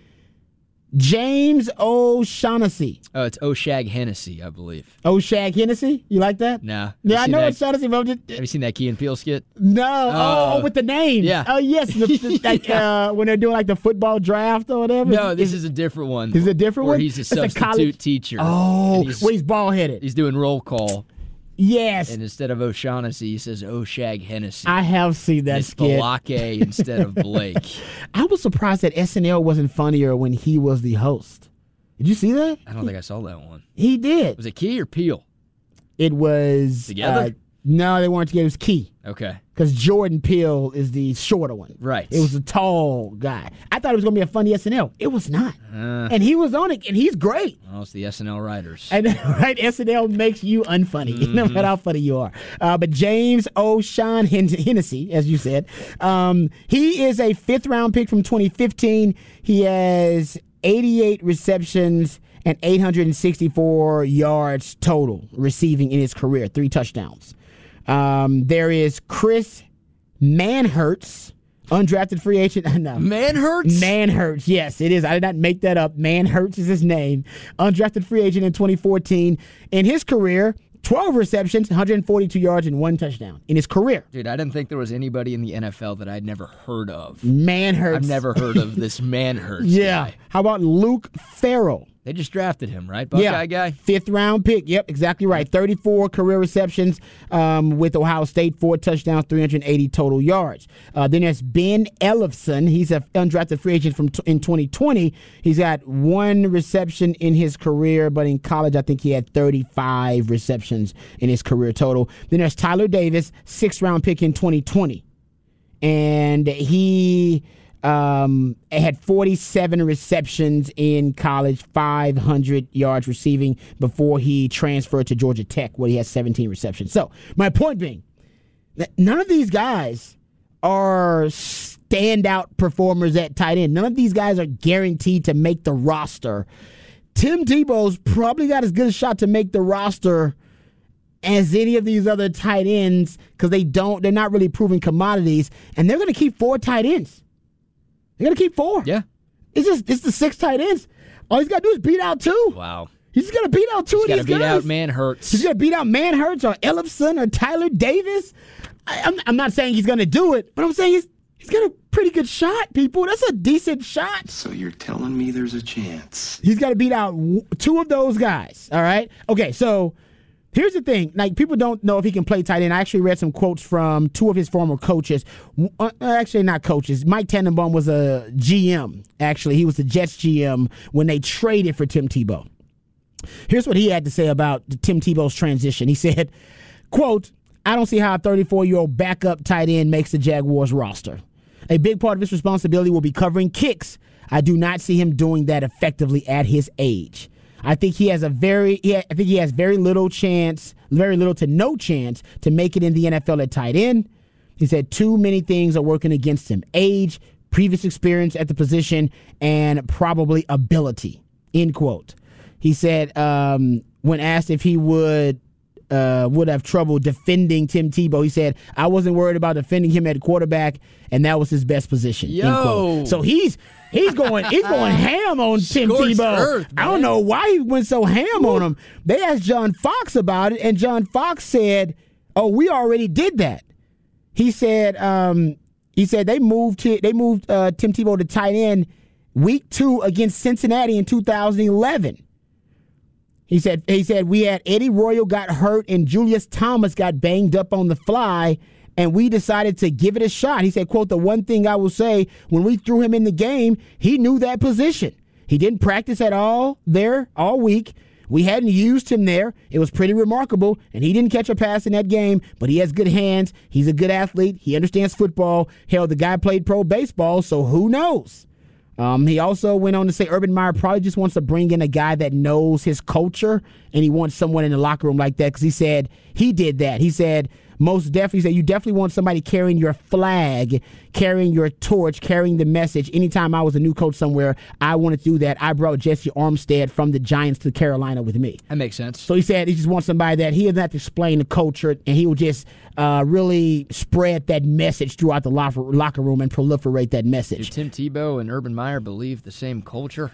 [SPEAKER 2] James O'Shaughnessy.
[SPEAKER 1] Oh, it's O'Shag Hennessy, I believe.
[SPEAKER 2] O'Shag Hennessy? You like that?
[SPEAKER 1] Nah.
[SPEAKER 2] Yeah, I know it's O'Shaughnessy. But
[SPEAKER 1] just, have you seen that Key and Peele skit?
[SPEAKER 2] No. Uh, oh, with the name.
[SPEAKER 1] Yeah.
[SPEAKER 2] Oh, yes. The, the, like, yeah. uh, when they're doing like the football draft or whatever.
[SPEAKER 1] No, this is a different one.
[SPEAKER 2] This is a different
[SPEAKER 1] where
[SPEAKER 2] one?
[SPEAKER 1] He's a
[SPEAKER 2] It's
[SPEAKER 1] substitute
[SPEAKER 2] a college...
[SPEAKER 1] teacher.
[SPEAKER 2] Oh,
[SPEAKER 1] he's,
[SPEAKER 2] well, he's bald-headed.
[SPEAKER 1] He's doing roll call.
[SPEAKER 2] Yes.
[SPEAKER 1] And instead of O'Shaughnessy, he says O'Shag Hennessy.
[SPEAKER 2] I have seen that
[SPEAKER 1] it's
[SPEAKER 2] skit.
[SPEAKER 1] Balake instead of Blake.
[SPEAKER 2] I was surprised that S N L wasn't funnier when he was the host. Did you see that?
[SPEAKER 1] I don't think I saw that one.
[SPEAKER 2] He did.
[SPEAKER 1] Was it Key or Peele?
[SPEAKER 2] It was...
[SPEAKER 1] Together?
[SPEAKER 2] Uh, no, they weren't together. It was Key.
[SPEAKER 1] Okay.
[SPEAKER 2] Because Jordan Peele is the shorter one.
[SPEAKER 1] Right.
[SPEAKER 2] It was a tall guy. I thought it was going to be a funny S N L. It was not. Uh, and he was on it, and he's great.
[SPEAKER 1] Well, it's the S N L writers.
[SPEAKER 2] And, right? S N L makes you unfunny, mm-hmm. no matter how funny you are. Uh, but James O'Shawn Hennessy, as you said, um, he is a fifth-round pick from twenty fifteen. He has eighty-eight receptions and eight hundred sixty-four yards total receiving in his career, three touchdowns. Um, there is Chris Manhertz Undrafted free agent. No.
[SPEAKER 1] Manhurts?
[SPEAKER 2] Manhurts, yes, it is. I did not make that up. Manhurts is his name. Undrafted free agent in twenty fourteen. In his career, twelve receptions, one hundred forty-two yards, and one touchdown in his career.
[SPEAKER 1] Dude, I didn't think there was anybody in the N F L that I'd never heard of.
[SPEAKER 2] Manhurts.
[SPEAKER 1] I've never heard of this Manhurts
[SPEAKER 2] Yeah.
[SPEAKER 1] guy.
[SPEAKER 2] How about Luke Farrell?
[SPEAKER 1] They just drafted him, right? Buckeye
[SPEAKER 2] yeah.
[SPEAKER 1] guy?
[SPEAKER 2] Fifth round pick. Yep, exactly right. thirty-four career receptions um, with Ohio State, four touchdowns, three hundred eighty total yards. Uh, then there's Ben Ellefson. He's an undrafted free agent from t- in twenty twenty. He's got one reception in his career, but in college, I think he had thirty-five receptions in his career total. Then there's Tyler Davis, sixth round pick in twenty twenty. And he um, had forty-seven receptions in college, five hundred yards receiving before he transferred to Georgia Tech, where he has seventeen receptions. So my point being that none of these guys are standout performers at tight end. None of these guys are guaranteed to make the roster. Tim Tebow's probably got as good a shot to make the roster as any of these other tight ends because they don't, they're not really proven commodities, and they're going to keep four tight ends. They're going to keep four.
[SPEAKER 1] Yeah.
[SPEAKER 2] It's just, it's the six tight ends. All he's got to do is beat out two.
[SPEAKER 1] Wow.
[SPEAKER 2] He's going to beat out two
[SPEAKER 1] He's
[SPEAKER 2] of
[SPEAKER 1] got
[SPEAKER 2] these
[SPEAKER 1] to beat
[SPEAKER 2] guys.
[SPEAKER 1] out Manhurts.
[SPEAKER 2] He's going to beat out Manhurts or Ellefson or Tyler Davis. I, I'm, I'm not saying he's going to do it, but I'm saying he's, he's got a pretty good shot, people. That's a decent shot.
[SPEAKER 6] So you're telling me there's a chance?
[SPEAKER 2] He's got to beat out w- two of those guys, all right? Okay, so here's the thing. Like, people don't know if he can play tight end. I actually read some quotes from two of his former coaches. Uh, actually, not coaches. Mike Tannenbaum was a G M, actually. He was the Jets G M when they traded for Tim Tebow. Here's what he had to say about Tim Tebow's transition. He said, quote, I don't see how a thirty-four-year-old backup tight end makes the Jaguars roster. A big part of his responsibility will be covering kicks. I do not see him doing that effectively at his age. I think he has a very, I think he has very little chance, very little to no chance to make it in the N F L at tight end. He said too many things are working against him: age, previous experience at the position, and probably ability. End quote. He said um, when asked if he would uh, would have trouble defending Tim Tebow, he said, I wasn't worried about defending him at quarterback, and that was his best position.
[SPEAKER 1] Yo.
[SPEAKER 2] End quote. So he's he's going he's going ham on Tim
[SPEAKER 1] Scorched
[SPEAKER 2] Tebow.
[SPEAKER 1] earth,
[SPEAKER 2] I don't know why he went so ham on him. They asked John Fox about it, and John Fox said, "Oh, we already did that." He said, um, "He said they moved to, they moved uh, Tim Tebow to tight end week two against Cincinnati in two thousand eleven." He said, "He said we had Eddie Royal got hurt and Julius Thomas got banged up on the fly, and we decided to give it a shot." He said, "Quote, the one thing I will say, when we threw him in the game, he knew that position. He didn't practice at all there all week. We hadn't used him there. It was pretty remarkable, and he didn't catch a pass in that game, but he has good hands. He's a good athlete. He understands football. Hell, the guy played pro baseball, so who knows?" Um, he also went on to say Urban Meyer probably just wants to bring in a guy that knows his culture, and he wants someone in the locker room like that because he said he did that. He said, most definitely, he said, you definitely want somebody carrying your flag, carrying your torch, carrying the message. Anytime I was a new coach somewhere, I wanted to do that. I brought Jesse Armstead from the Giants to Carolina with me.
[SPEAKER 1] That makes sense.
[SPEAKER 2] So he said he just wants somebody that he doesn't have to explain the culture, and he will just uh, really spread that message throughout the locker, locker room and proliferate that message.
[SPEAKER 1] Do Tim Tebow and Urban Meyer believe the same culture?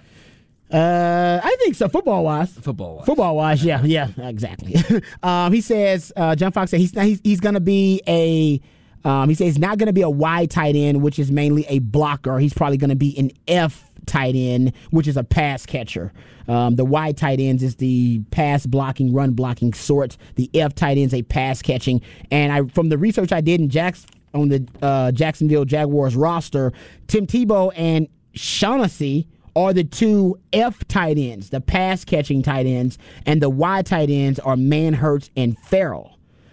[SPEAKER 2] Uh, I think so. Football wise,
[SPEAKER 1] football wise,
[SPEAKER 2] football wise, yeah, yeah, exactly. um, he says uh, John Fox said he's not, he's, he's going to be a. Um, he says he's not going to be a wide tight end, which is mainly a blocker. He's probably going to be an F tight end, which is a pass catcher. Um, the wide tight ends is the pass blocking, run blocking sort. The F tight ends a pass catching. And I, from the research I did in Jacks on the uh, Jacksonville Jaguars roster, Tim Tebow and Shaughnessy are the two F tight ends, the pass-catching tight ends, and the Y tight ends are Manhurts and Farrell.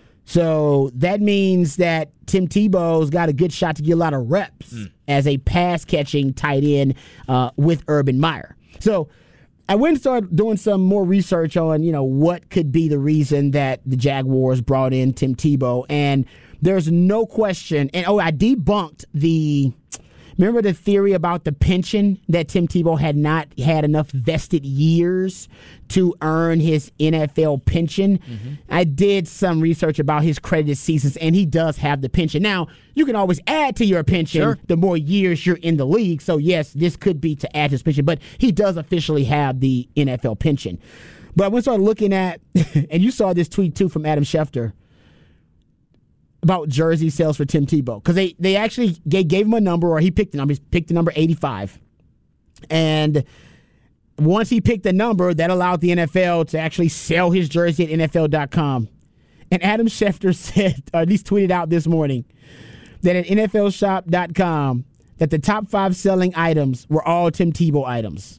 [SPEAKER 2] So that means that Tim Tebow's got a good shot to get a lot of reps mm. as a pass-catching tight end uh, with Urban Meyer. So I went and started doing some more research on, you know, what could be the reason that the Jaguars brought in Tim Tebow, and there's no question. And, oh, I debunked the Remember the theory about the pension, that Tim Tebow had not had enough vested years to earn his N F L pension? Mm-hmm. I did some research about his credited seasons, and he does have the pension. Now, you can always add to your pension
[SPEAKER 1] sure.
[SPEAKER 2] the more years you're in the league. So, yes, this could be to add to his pension, but he does officially have the N F L pension. But when I started looking at, and you saw this tweet, too, from Adam Schefter, about jersey sales for Tim Tebow, because they, they actually gave, gave him a number, or he picked the number. He picked the number eighty-five. And once he picked the number, that allowed the N F L to actually sell his jersey at N F L dot com. And Adam Schefter said, or at least tweeted out this morning, that at N F L shop dot com, that the top five selling items were all Tim Tebow items.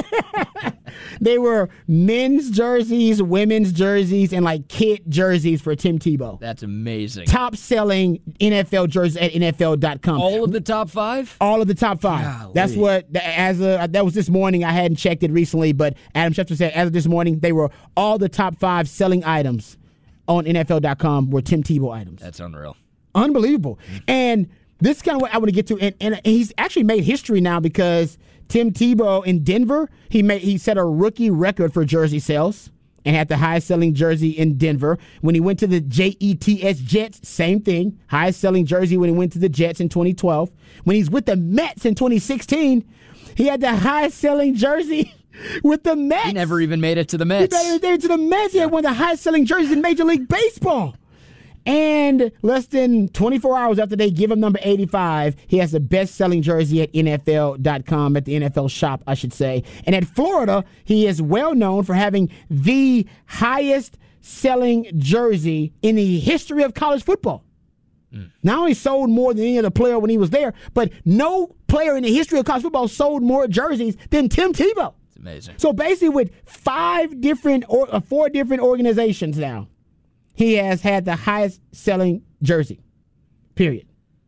[SPEAKER 2] They were men's jerseys, women's jerseys, and like kid jerseys for Tim Tebow.
[SPEAKER 1] That's amazing.
[SPEAKER 2] Top selling N F L jerseys at N F L dot com.
[SPEAKER 1] All of the top five?
[SPEAKER 2] All of the top five.
[SPEAKER 1] Golly.
[SPEAKER 2] That's what, as a, that was this morning. I hadn't checked it recently, but Adam Schefter said as of this morning, they were all the top five selling items on N F L dot com were Tim Tebow items.
[SPEAKER 1] That's unreal.
[SPEAKER 2] Unbelievable. And this is kind of what I want to get to. And, and he's actually made history now because Tim Tebow in Denver, he made he set a rookie record for jersey sales and had the highest selling jersey in Denver. When he went to the J E T S Jets, same thing. Highest selling jersey when he went to the Jets in twenty twelve. When he's with the Mets in twenty sixteen, he had the highest selling jersey with the Mets.
[SPEAKER 1] He never even made it to the Mets.
[SPEAKER 2] He made it to the Mets. He had one of the highest selling jerseys in Major League Baseball. And less than twenty-four hours after they give him number eighty-five, he has the best-selling jersey at N F L dot com, at the N F L shop, I should say. And at Florida, he is well known for having the highest-selling jersey in the history of college football. Mm. Not only sold more than any other player when he was there, but no player in the history of college football sold more jerseys than Tim Tebow.
[SPEAKER 1] It's amazing.
[SPEAKER 2] So basically with five different or uh, four different organizations now, he has had the highest selling jersey, period.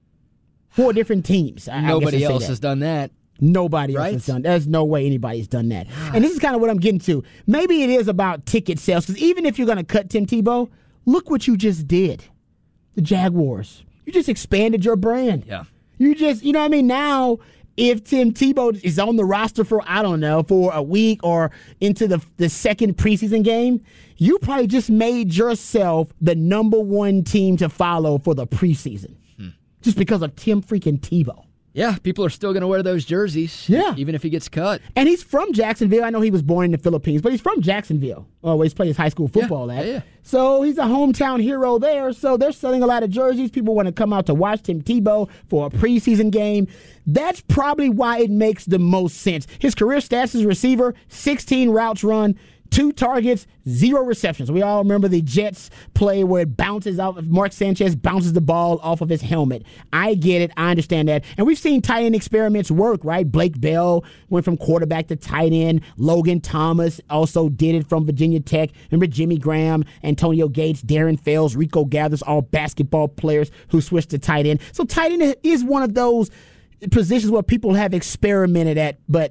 [SPEAKER 2] Four different teams. I,
[SPEAKER 1] Nobody
[SPEAKER 2] I
[SPEAKER 1] else has done that.
[SPEAKER 2] Nobody
[SPEAKER 1] right?
[SPEAKER 2] else has done. There's no way anybody's done that. And this is kind of what I'm getting to. Maybe it is about ticket sales, because even if you're going to cut Tim Tebow, look what you just did. The Jaguars. You just expanded your brand.
[SPEAKER 1] Yeah.
[SPEAKER 2] You just, you know what I mean? Now, if Tim Tebow is on the roster for, I don't know, for a week or into the the second preseason game, you probably just made yourself the number one team to follow for the preseason. Hmm. Just because of Tim freaking Tebow.
[SPEAKER 1] Yeah, people are still going to wear those jerseys.
[SPEAKER 2] Yeah.
[SPEAKER 1] Even if he gets cut.
[SPEAKER 2] And he's from Jacksonville. I know he was born in the Philippines, but he's from Jacksonville, uh, where he's played his high school football
[SPEAKER 1] yeah,
[SPEAKER 2] at.
[SPEAKER 1] Yeah, yeah.
[SPEAKER 2] So he's a hometown hero there. So they're selling a lot of jerseys. People want to come out to watch Tim Tebow for a preseason game. That's probably why it makes the most sense. His career stats as a receiver, sixteen routes run, two targets, zero receptions. We all remember the Jets play where it bounces out. Mark Sanchez bounces the ball off of his helmet. I get it. I understand that. And we've seen tight end experiments work, right? Blake Bell went from quarterback to tight end. Logan Thomas also did it from Virginia Tech. Remember Jimmy Graham, Antonio Gates, Darren Fells, Rico Gathers, all basketball players who switched to tight end. So tight end is one of those positions where people have experimented at, but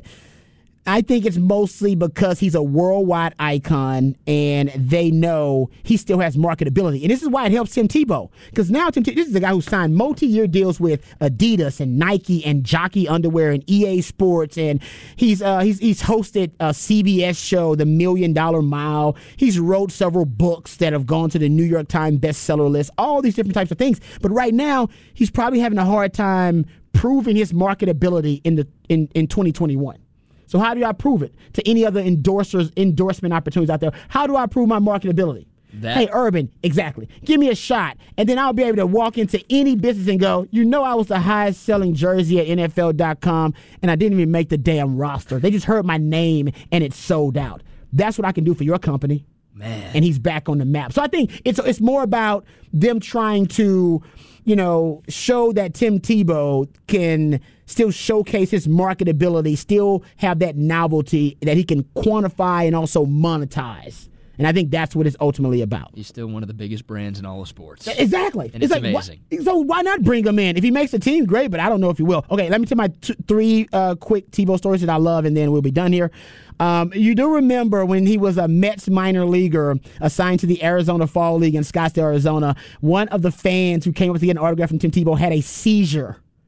[SPEAKER 2] I think it's mostly because he's a worldwide icon and they know he still has marketability. And this is why it helps Tim Tebow. Because now Tim Tebow, this is the guy who signed multi-year deals with Adidas and Nike and Jockey Underwear and E A Sports. And he's uh, he's he's hosted a C B S show, The Million Dollar Mile. He's wrote several books that have gone to the New York Times bestseller list, all these different types of things. But right now, he's probably having a hard time proving his marketability in the in, in twenty twenty-one. So how do I prove it to any other endorsers, endorsement opportunities out there? How do I prove my marketability? That. Hey, Urban, exactly. Give me a shot, and then I'll be able to walk into any business and go, you know I was the highest selling jersey at N F L dot com, and I didn't even make the damn roster. They just heard my name, and it sold out. That's what I can do for your company.
[SPEAKER 1] Man.
[SPEAKER 2] And he's back on the map. So I think it's it's more about them trying to, you know, show that Tim Tebow can still showcase his marketability, still have that novelty that he can quantify and also monetize. And I think that's what it's ultimately about.
[SPEAKER 1] He's still one of the biggest brands in all of sports.
[SPEAKER 2] Exactly.
[SPEAKER 1] And it's, it's like, amazing.
[SPEAKER 2] Why, so why not bring him in? If he makes the team, great, but I don't know if he will. Okay, let me tell my t- three uh, quick Tebow stories that I love, and then we'll be done here. Um, you do remember when he was a Mets minor leaguer assigned to the Arizona Fall League in Scottsdale, Arizona, one of the fans who came up to get an autograph from Tim Tebow had a seizure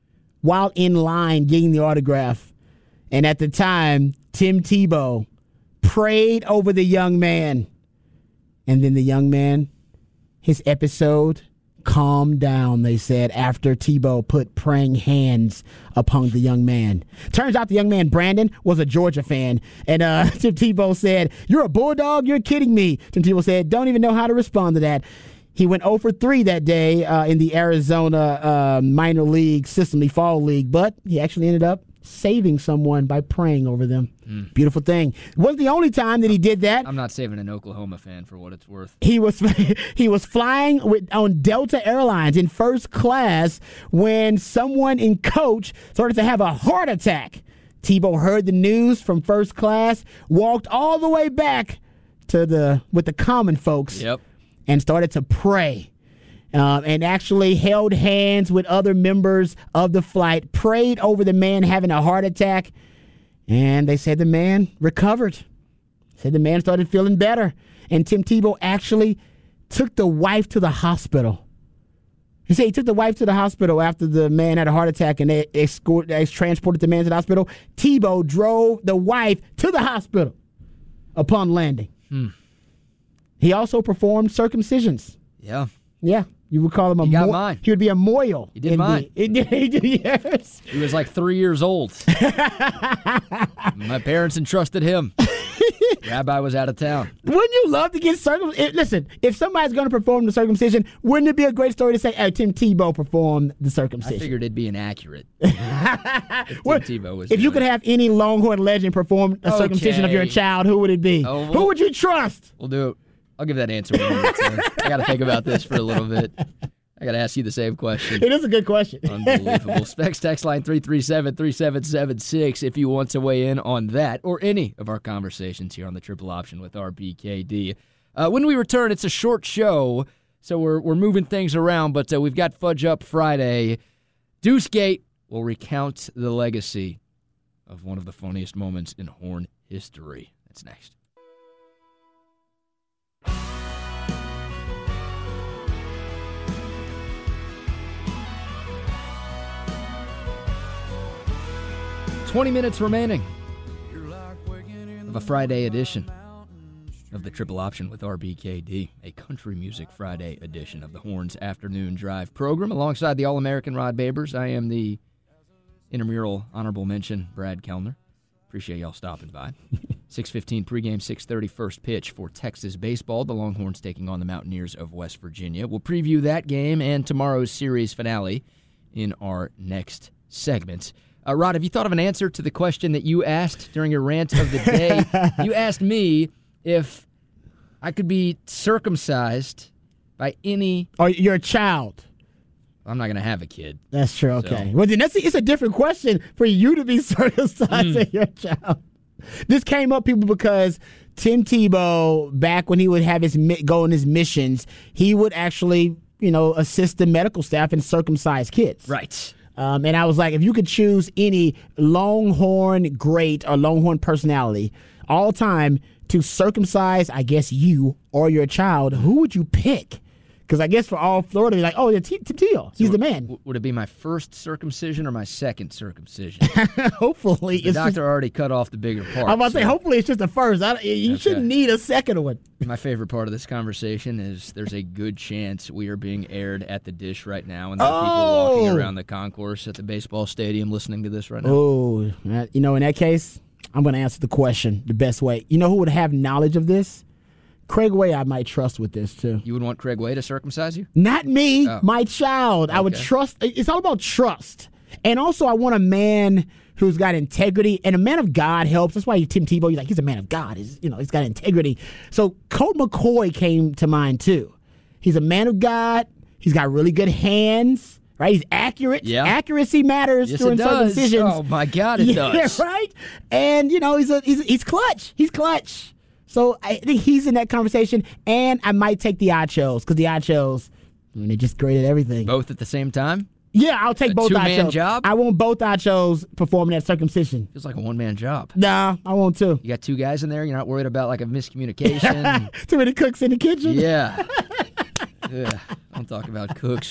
[SPEAKER 2] while in line getting the autograph. And at the time, Tim Tebow prayed over the young man. And then the young man, his episode calmed down, they said, after Tebow put praying hands upon the young man. Turns out the young man, Brandon, was a Georgia fan. And uh, Tim Tebow said, "You're a Bulldog? You're kidding me." Tim Tebow said, "Don't even know how to respond to that." He went zero for three that day uh, in the Arizona uh, minor league system, the fall league, but he actually ended up saving someone by praying over them. Mm. Beautiful thing. It wasn't the only time that he did that.
[SPEAKER 1] I'm not saving an Oklahoma fan for what it's worth.
[SPEAKER 2] He was he was flying with, on Delta Airlines in first class when someone in coach started to have a heart attack. Tebow heard the news from first class, walked all the way back to the with the common folks,
[SPEAKER 1] yep,
[SPEAKER 2] and started to pray. Um, and actually held hands with other members of the flight, prayed over the man having a heart attack, and they said the man recovered. Said the man started feeling better. And Tim Tebow actually took the wife to the hospital. He said he took the wife to the hospital after the man had a heart attack, and they, escort, they transported the man to the hospital. Tebow drove the wife to the hospital upon landing.
[SPEAKER 1] Hmm.
[SPEAKER 2] He also performed circumcisions.
[SPEAKER 1] Yeah.
[SPEAKER 2] Yeah. You would call him a
[SPEAKER 1] He got
[SPEAKER 2] mo-
[SPEAKER 1] mine.
[SPEAKER 2] He would be a moil.
[SPEAKER 1] He did mine.
[SPEAKER 2] The, he did, yes.
[SPEAKER 1] He was like three years old. My parents entrusted him. Rabbi was out of town.
[SPEAKER 2] Wouldn't you love to get circumcised? Listen, if somebody's going to perform the circumcision, wouldn't it be a great story to say, hey, Tim Tebow performed the circumcision?
[SPEAKER 1] I figured it'd be inaccurate. if
[SPEAKER 2] well,
[SPEAKER 1] Tim Tebow was
[SPEAKER 2] if you
[SPEAKER 1] doing
[SPEAKER 2] could have any Longhorn legend perform a
[SPEAKER 1] Okay.
[SPEAKER 2] circumcision of your child, who would it be?
[SPEAKER 1] Oh, well-
[SPEAKER 2] who would you trust?
[SPEAKER 1] We'll do it. I'll give that answer when we return. I got to think about this for a little bit. I got to ask you the same question.
[SPEAKER 2] It is a good question.
[SPEAKER 1] Unbelievable. Specs text line three three seven, three seven seven six if you want to weigh in on that or any of our conversations here on the Triple Option with R B K D. Uh, when we return, it's a short show, so we're we're moving things around, but uh, we've got Fudge Up Friday. Deucegate will recount the legacy of one of the funniest moments in Horn history. That's next. twenty minutes remaining of a Friday edition of the Triple Option with R B K D, a country music Friday edition of the Horns Afternoon Drive program. Alongside the All-American Rod Babers, I am the intramural honorable mention, Brad Kellner. Appreciate y'all stopping by. six fifteen pregame, six thirty first pitch for Texas baseball. The Longhorns taking on the Mountaineers of West Virginia. We'll preview that game and tomorrow's series finale in our next segment. Uh, Rod, have you thought of an answer to the question that you asked during your rant of the day? You asked me if I could be circumcised by any...
[SPEAKER 2] Or you're a child.
[SPEAKER 1] I'm not going to have a kid.
[SPEAKER 2] That's true, okay.
[SPEAKER 1] So.
[SPEAKER 2] Well, then that's a, it's a different question for you to be circumcised
[SPEAKER 1] Mm.
[SPEAKER 2] as your child. This came up, people, because Tim Tebow, back when he would have his go on his missions, he would actually, you know, assist the medical staff and circumcise kids.
[SPEAKER 1] Right.
[SPEAKER 2] Um, and I was like, if you could choose any Longhorn great or Longhorn personality all time to circumcise, I guess, you or your child, who would you pick? Because I guess for all Florida, you're like, oh, yeah, Tim Tebow. He's
[SPEAKER 1] So
[SPEAKER 2] the man.
[SPEAKER 1] W- would it be my first circumcision or my second circumcision?
[SPEAKER 2] Hopefully.
[SPEAKER 1] The
[SPEAKER 2] it's
[SPEAKER 1] doctor
[SPEAKER 2] just,
[SPEAKER 1] already cut off the bigger part.
[SPEAKER 2] I'm about to
[SPEAKER 1] so
[SPEAKER 2] say, hopefully it's just the first. I, you
[SPEAKER 1] Okay.
[SPEAKER 2] shouldn't need a second one.
[SPEAKER 1] My favorite part of this conversation is there's a good chance we are being aired at the Dish right now, and there are
[SPEAKER 2] Oh.
[SPEAKER 1] people walking around the concourse at the baseball stadium listening to this right now.
[SPEAKER 2] Oh, you know, in that case, I'm going to answer the question the best way. You know who would have knowledge of this? Craig Way I might trust with this, too.
[SPEAKER 1] You would want Craig Way to circumcise you?
[SPEAKER 2] Not me,
[SPEAKER 1] Oh.
[SPEAKER 2] my child. I would
[SPEAKER 1] Okay.
[SPEAKER 2] trust. It's all about trust. And also, I want a man who's got integrity, and a man of God helps. That's why Tim Tebow, he's like, he's a man of God. He's, you know, he's got integrity. So Colt McCoy came to mind, too. He's a man of God. He's got really good hands, right? He's accurate.
[SPEAKER 1] Yeah.
[SPEAKER 2] Accuracy matters
[SPEAKER 1] Yes,
[SPEAKER 2] during
[SPEAKER 1] it does.
[SPEAKER 2] circumcisions.
[SPEAKER 1] Oh, my God, it
[SPEAKER 2] yeah,
[SPEAKER 1] does.
[SPEAKER 2] right? And, you know, he's, a, he's, he's clutch. He's clutch. So I think he's in that conversation, and I might take the Ochos, because the Ochos, I mean, they just graded everything.
[SPEAKER 1] Both at the same time?
[SPEAKER 2] Yeah, I'll take
[SPEAKER 1] A
[SPEAKER 2] both
[SPEAKER 1] two-man
[SPEAKER 2] Ochos.
[SPEAKER 1] job?
[SPEAKER 2] I want both Ochos performing that circumcision.
[SPEAKER 1] Feels like a one-man job.
[SPEAKER 2] Nah, I want two.
[SPEAKER 1] You got two guys in there? You're not worried about, like, a miscommunication?
[SPEAKER 2] Too many cooks in the kitchen?
[SPEAKER 1] Yeah. Ugh, don't talk about cooks.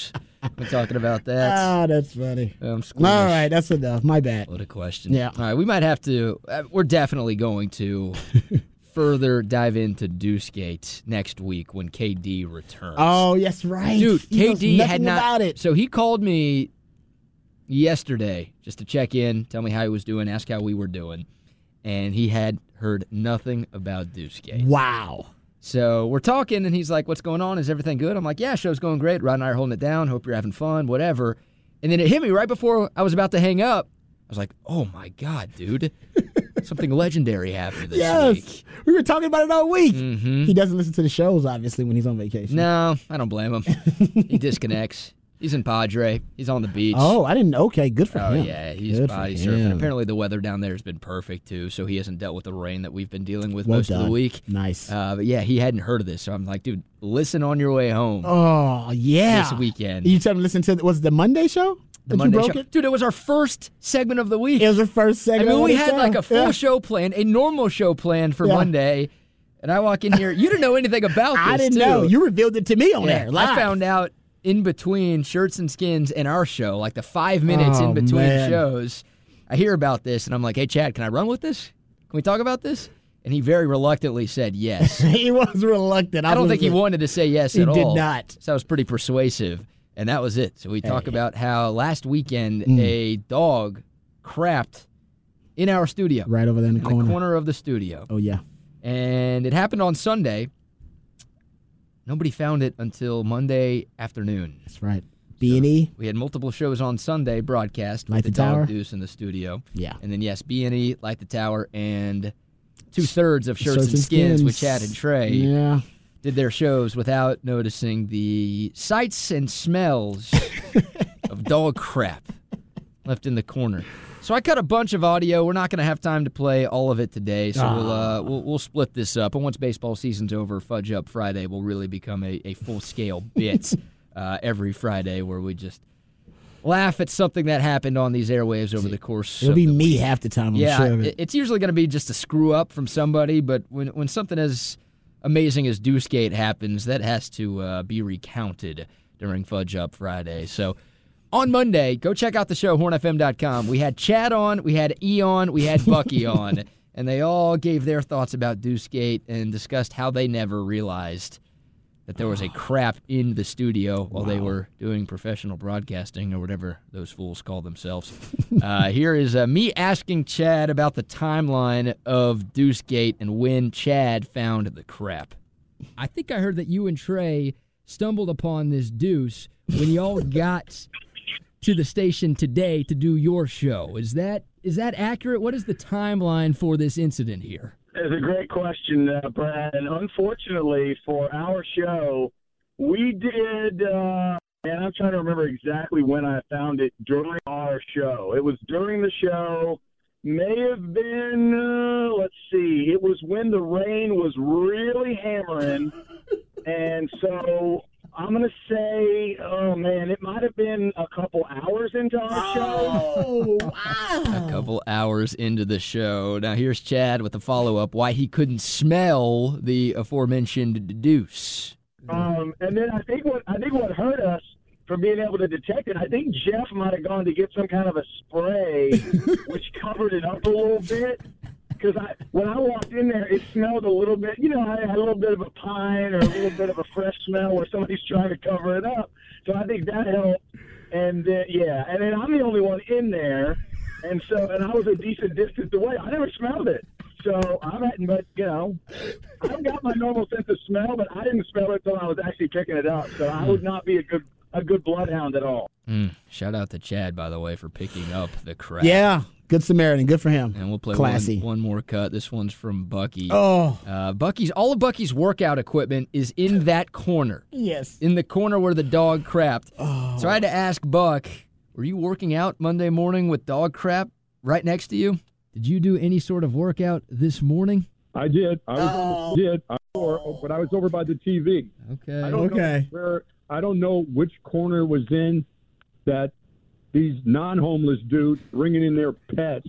[SPEAKER 1] We're talking about that.
[SPEAKER 2] Oh, that's funny.
[SPEAKER 1] I'm
[SPEAKER 2] All
[SPEAKER 1] squeamish.
[SPEAKER 2] right, that's enough. My bad.
[SPEAKER 1] What a question.
[SPEAKER 2] Yeah.
[SPEAKER 1] All right, we might have to, uh, we're definitely going to further dive into Deucegate next week when K D returns.
[SPEAKER 2] Oh, yes, right.
[SPEAKER 1] Dude,
[SPEAKER 2] He
[SPEAKER 1] K
[SPEAKER 2] knows
[SPEAKER 1] D had
[SPEAKER 2] nothing
[SPEAKER 1] not.
[SPEAKER 2] about it.
[SPEAKER 1] So he called me yesterday just to check in, tell me how he was doing, ask how we were doing, and he had heard nothing about Deucegate.
[SPEAKER 2] Wow.
[SPEAKER 1] So we're talking, and he's like, "What's going on? Is everything good?" I'm like, "Yeah, show's going great. Rod and I are holding it down. Hope you're having fun, whatever." And then it hit me right before I was about to hang up. I was like, "Oh my god, dude, something legendary happened this
[SPEAKER 2] Yes.
[SPEAKER 1] week."
[SPEAKER 2] We were talking about it all week.
[SPEAKER 1] Mm-hmm.
[SPEAKER 2] He doesn't listen to the shows, obviously, when he's on vacation.
[SPEAKER 1] No, I don't blame him. He disconnects. He's in Padre. He's on the beach.
[SPEAKER 2] Oh, I didn't. Okay, good for
[SPEAKER 1] Oh,
[SPEAKER 2] him.
[SPEAKER 1] yeah, he's
[SPEAKER 2] Good
[SPEAKER 1] body
[SPEAKER 2] for
[SPEAKER 1] surfing.
[SPEAKER 2] him.
[SPEAKER 1] Apparently the weather down there has been perfect, too, so he hasn't dealt with the rain that we've been dealing with
[SPEAKER 2] Well
[SPEAKER 1] most of
[SPEAKER 2] done.
[SPEAKER 1] the week.
[SPEAKER 2] Nice.
[SPEAKER 1] Uh, but, yeah, he hadn't heard of this, so I'm like, dude, listen on your way home
[SPEAKER 2] Oh, yeah.
[SPEAKER 1] this weekend.
[SPEAKER 2] You tell him to listen to, was it the Monday show?
[SPEAKER 1] The
[SPEAKER 2] that
[SPEAKER 1] Monday
[SPEAKER 2] you broke
[SPEAKER 1] show.
[SPEAKER 2] it?
[SPEAKER 1] Dude, it was our first segment of the week.
[SPEAKER 2] It was the first
[SPEAKER 1] I
[SPEAKER 2] segment.
[SPEAKER 1] mean,
[SPEAKER 2] of
[SPEAKER 1] we
[SPEAKER 2] the
[SPEAKER 1] had
[SPEAKER 2] show.
[SPEAKER 1] like a full
[SPEAKER 2] Yeah.
[SPEAKER 1] show planned, a normal show planned for
[SPEAKER 2] Yeah.
[SPEAKER 1] Monday, and I walk in here. You didn't know anything about this,
[SPEAKER 2] I didn't
[SPEAKER 1] too.
[SPEAKER 2] know. You revealed it to me on
[SPEAKER 1] Yeah,
[SPEAKER 2] there. Live.
[SPEAKER 1] I found out in between Shirts and Skins and our show, like the five minutes
[SPEAKER 2] Oh,
[SPEAKER 1] in between
[SPEAKER 2] man.
[SPEAKER 1] shows, I hear about this, and I'm like, "Hey, Chad, can I run with this? Can we talk about this?" And he very reluctantly said yes.
[SPEAKER 2] He was reluctant.
[SPEAKER 1] I don't
[SPEAKER 2] was
[SPEAKER 1] think he
[SPEAKER 2] like-
[SPEAKER 1] wanted to say yes
[SPEAKER 2] He
[SPEAKER 1] at all.
[SPEAKER 2] did not.
[SPEAKER 1] So I was pretty persuasive, and that was it. So we talk
[SPEAKER 2] Hey.
[SPEAKER 1] about how last weekend
[SPEAKER 2] Mm.
[SPEAKER 1] a dog crapped in our studio,
[SPEAKER 2] Right over there in the
[SPEAKER 1] in
[SPEAKER 2] corner.
[SPEAKER 1] the corner of the studio.
[SPEAKER 2] Oh, yeah.
[SPEAKER 1] And it happened on Sunday. Nobody found it until Monday afternoon.
[SPEAKER 2] That's right. B and E.
[SPEAKER 1] We had multiple shows on Sunday broadcast
[SPEAKER 2] Light
[SPEAKER 1] with
[SPEAKER 2] the
[SPEAKER 1] the dog
[SPEAKER 2] Tower.
[SPEAKER 1] Deuce in the studio.
[SPEAKER 2] Yeah.
[SPEAKER 1] And then, yes, B and E, Light the Tower, and two-thirds of Shirts
[SPEAKER 2] Shirts
[SPEAKER 1] and
[SPEAKER 2] and
[SPEAKER 1] Skins with
[SPEAKER 2] Skins.
[SPEAKER 1] Chad and Trey
[SPEAKER 2] Yeah.
[SPEAKER 1] did their shows without noticing the sights and smells of dog crap left in the corner. So I cut a bunch of audio. We're not going to have time to play all of it today, so we'll, uh, we'll we'll split this up. And once baseball season's over, Fudge Up Friday will really become a, a full-scale bit uh, every Friday where we just laugh at something that happened on these airwaves over the course
[SPEAKER 2] It'll
[SPEAKER 1] of
[SPEAKER 2] be
[SPEAKER 1] the
[SPEAKER 2] me
[SPEAKER 1] week.
[SPEAKER 2] half the time, I'm
[SPEAKER 1] Yeah,
[SPEAKER 2] sure. of it.
[SPEAKER 1] it- it's usually going to be just a screw-up from somebody, but when, when something as amazing as Deucegate happens, that has to uh, be recounted during Fudge Up Friday. So on Monday, go check out the show, horn f m dot com. We had Chad on, we had E on, we had Bucky on, and they all gave their thoughts about Deucegate and discussed how they never realized that there was a crap in the studio while they were doing professional broadcasting or whatever those fools call themselves. uh, here is uh, me asking Chad about the timeline of Deucegate and when Chad found the crap. I think I heard that you and Trey stumbled upon this Deuce when y'all got to the station today to do your show. Is that is that accurate? What is the timeline for this incident here?
[SPEAKER 9] It's a great question, uh, Brad. And unfortunately for our show, we did, uh, and I'm trying to remember exactly when I found it during our show. It was during the show, may have been, uh, let's see, it was when the rain was really hammering. And so I'm going to say, oh, man, it might have been a couple hours into our show.
[SPEAKER 2] Oh, wow.
[SPEAKER 1] A couple hours into the show. Now here's Chad with the follow-up, why he couldn't smell the aforementioned Deuce.
[SPEAKER 9] Um, and then I think what I think what hurt us from being able to detect it, I think Jeff might have gone to get some kind of a spray, which covered it up a little bit. Because I, when I walked in there, it smelled a little bit, you know, I had a little bit of a pine or a little bit of a fresh smell where somebody's trying to cover it up. So I think that helped. And, uh, yeah, and then I'm the only one in there. And so, and I was a decent distance away. I never smelled it. So I'm at, but, you know, I've got my normal sense of smell, but I didn't smell it until I was actually picking it up. So I would not be a good a good bloodhound at all.
[SPEAKER 1] Mm, shout out to Chad, by the way, for picking up the crap.
[SPEAKER 2] Yeah, good Samaritan. Good for him.
[SPEAKER 1] And we'll play
[SPEAKER 2] Classy.
[SPEAKER 1] one, one more cut. This one's from Bucky.
[SPEAKER 2] Oh.
[SPEAKER 1] Uh, Bucky's all of Bucky's workout equipment is in that corner.
[SPEAKER 2] Yes.
[SPEAKER 1] In the corner where the dog crapped.
[SPEAKER 2] Oh.
[SPEAKER 1] So I had to ask Buck, were you working out Monday morning with dog crap right next to you? Did you do any sort of workout this morning?
[SPEAKER 10] I did. I was did. I over, but I was over by the T V.
[SPEAKER 1] Okay.
[SPEAKER 10] I don't
[SPEAKER 2] Okay.
[SPEAKER 10] know where. I don't know which corner it was in that these non-homeless dudes bringing in their pets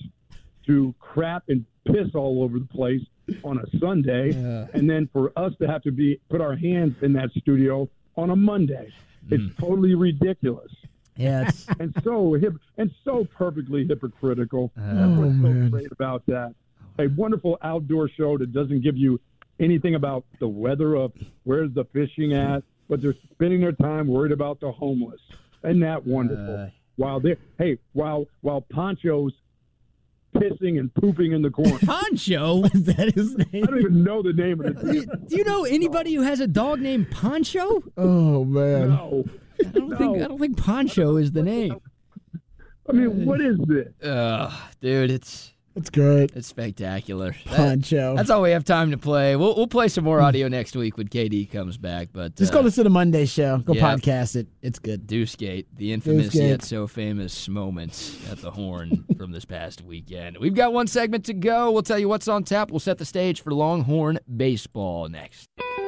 [SPEAKER 10] to crap and piss all over the place on a Sunday,
[SPEAKER 1] Yeah.
[SPEAKER 10] and then for us to have to be put our hands in that studio on a Monday. It's totally ridiculous.
[SPEAKER 2] Yeah, it's,
[SPEAKER 10] and so hip, and so perfectly hypocritical.
[SPEAKER 1] Uh,
[SPEAKER 10] That's
[SPEAKER 2] oh,
[SPEAKER 10] what's
[SPEAKER 2] man.
[SPEAKER 10] so great about that. A wonderful outdoor show that doesn't give you anything about the weather of where's the fishing at, but they're spending their time worried about the homeless. Isn't that wonderful?
[SPEAKER 2] Uh,
[SPEAKER 10] while they hey, while while Poncho's pissing and pooping in the corner.
[SPEAKER 1] Poncho?
[SPEAKER 2] is that his name?
[SPEAKER 10] I don't even know the name of the
[SPEAKER 1] Do do you know anybody who has a dog named Poncho?
[SPEAKER 2] Oh, man.
[SPEAKER 10] No.
[SPEAKER 1] I don't
[SPEAKER 10] No.
[SPEAKER 1] think I don't think Poncho is the name.
[SPEAKER 10] I mean, what is this?
[SPEAKER 1] Ugh, dude, it's
[SPEAKER 2] That's good.
[SPEAKER 1] it's spectacular. That-
[SPEAKER 2] Poncho.
[SPEAKER 1] that's all we have time to play. We'll we'll play some more audio next week when K D comes back. But
[SPEAKER 2] Just
[SPEAKER 1] uh,
[SPEAKER 2] go listen to the Monday show. Go
[SPEAKER 1] yeah.
[SPEAKER 2] podcast it. It's good.
[SPEAKER 1] Deucegate, the infamous
[SPEAKER 2] Deucegate.
[SPEAKER 1] yet so famous moments at the Horn from this past weekend. We've got one segment to go. We'll tell you what's on tap. We'll set the stage for Longhorn baseball next.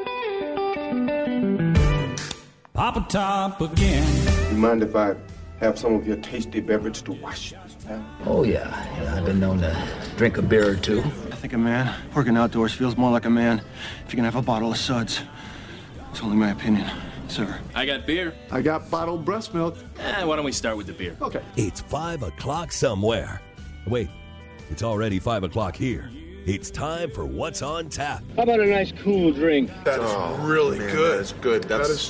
[SPEAKER 11] Papa Top again.
[SPEAKER 6] You mind if I have some of your tasty beverage to wash this down?
[SPEAKER 3] Oh, yeah. yeah. I've been known to drink a beer or two.
[SPEAKER 12] I think a man working outdoors feels more like a man if you can have a bottle of suds. It's only my opinion, sir.
[SPEAKER 13] I got beer.
[SPEAKER 6] I got bottled breast milk.
[SPEAKER 13] Eh, why don't we start with the beer?
[SPEAKER 6] Okay.
[SPEAKER 8] It's five o'clock somewhere. Wait, it's already five o'clock here. It's time for What's on Tap.
[SPEAKER 9] How about a nice cool drink?
[SPEAKER 6] That is
[SPEAKER 14] Oh,
[SPEAKER 6] really good. That's good. That's, that is.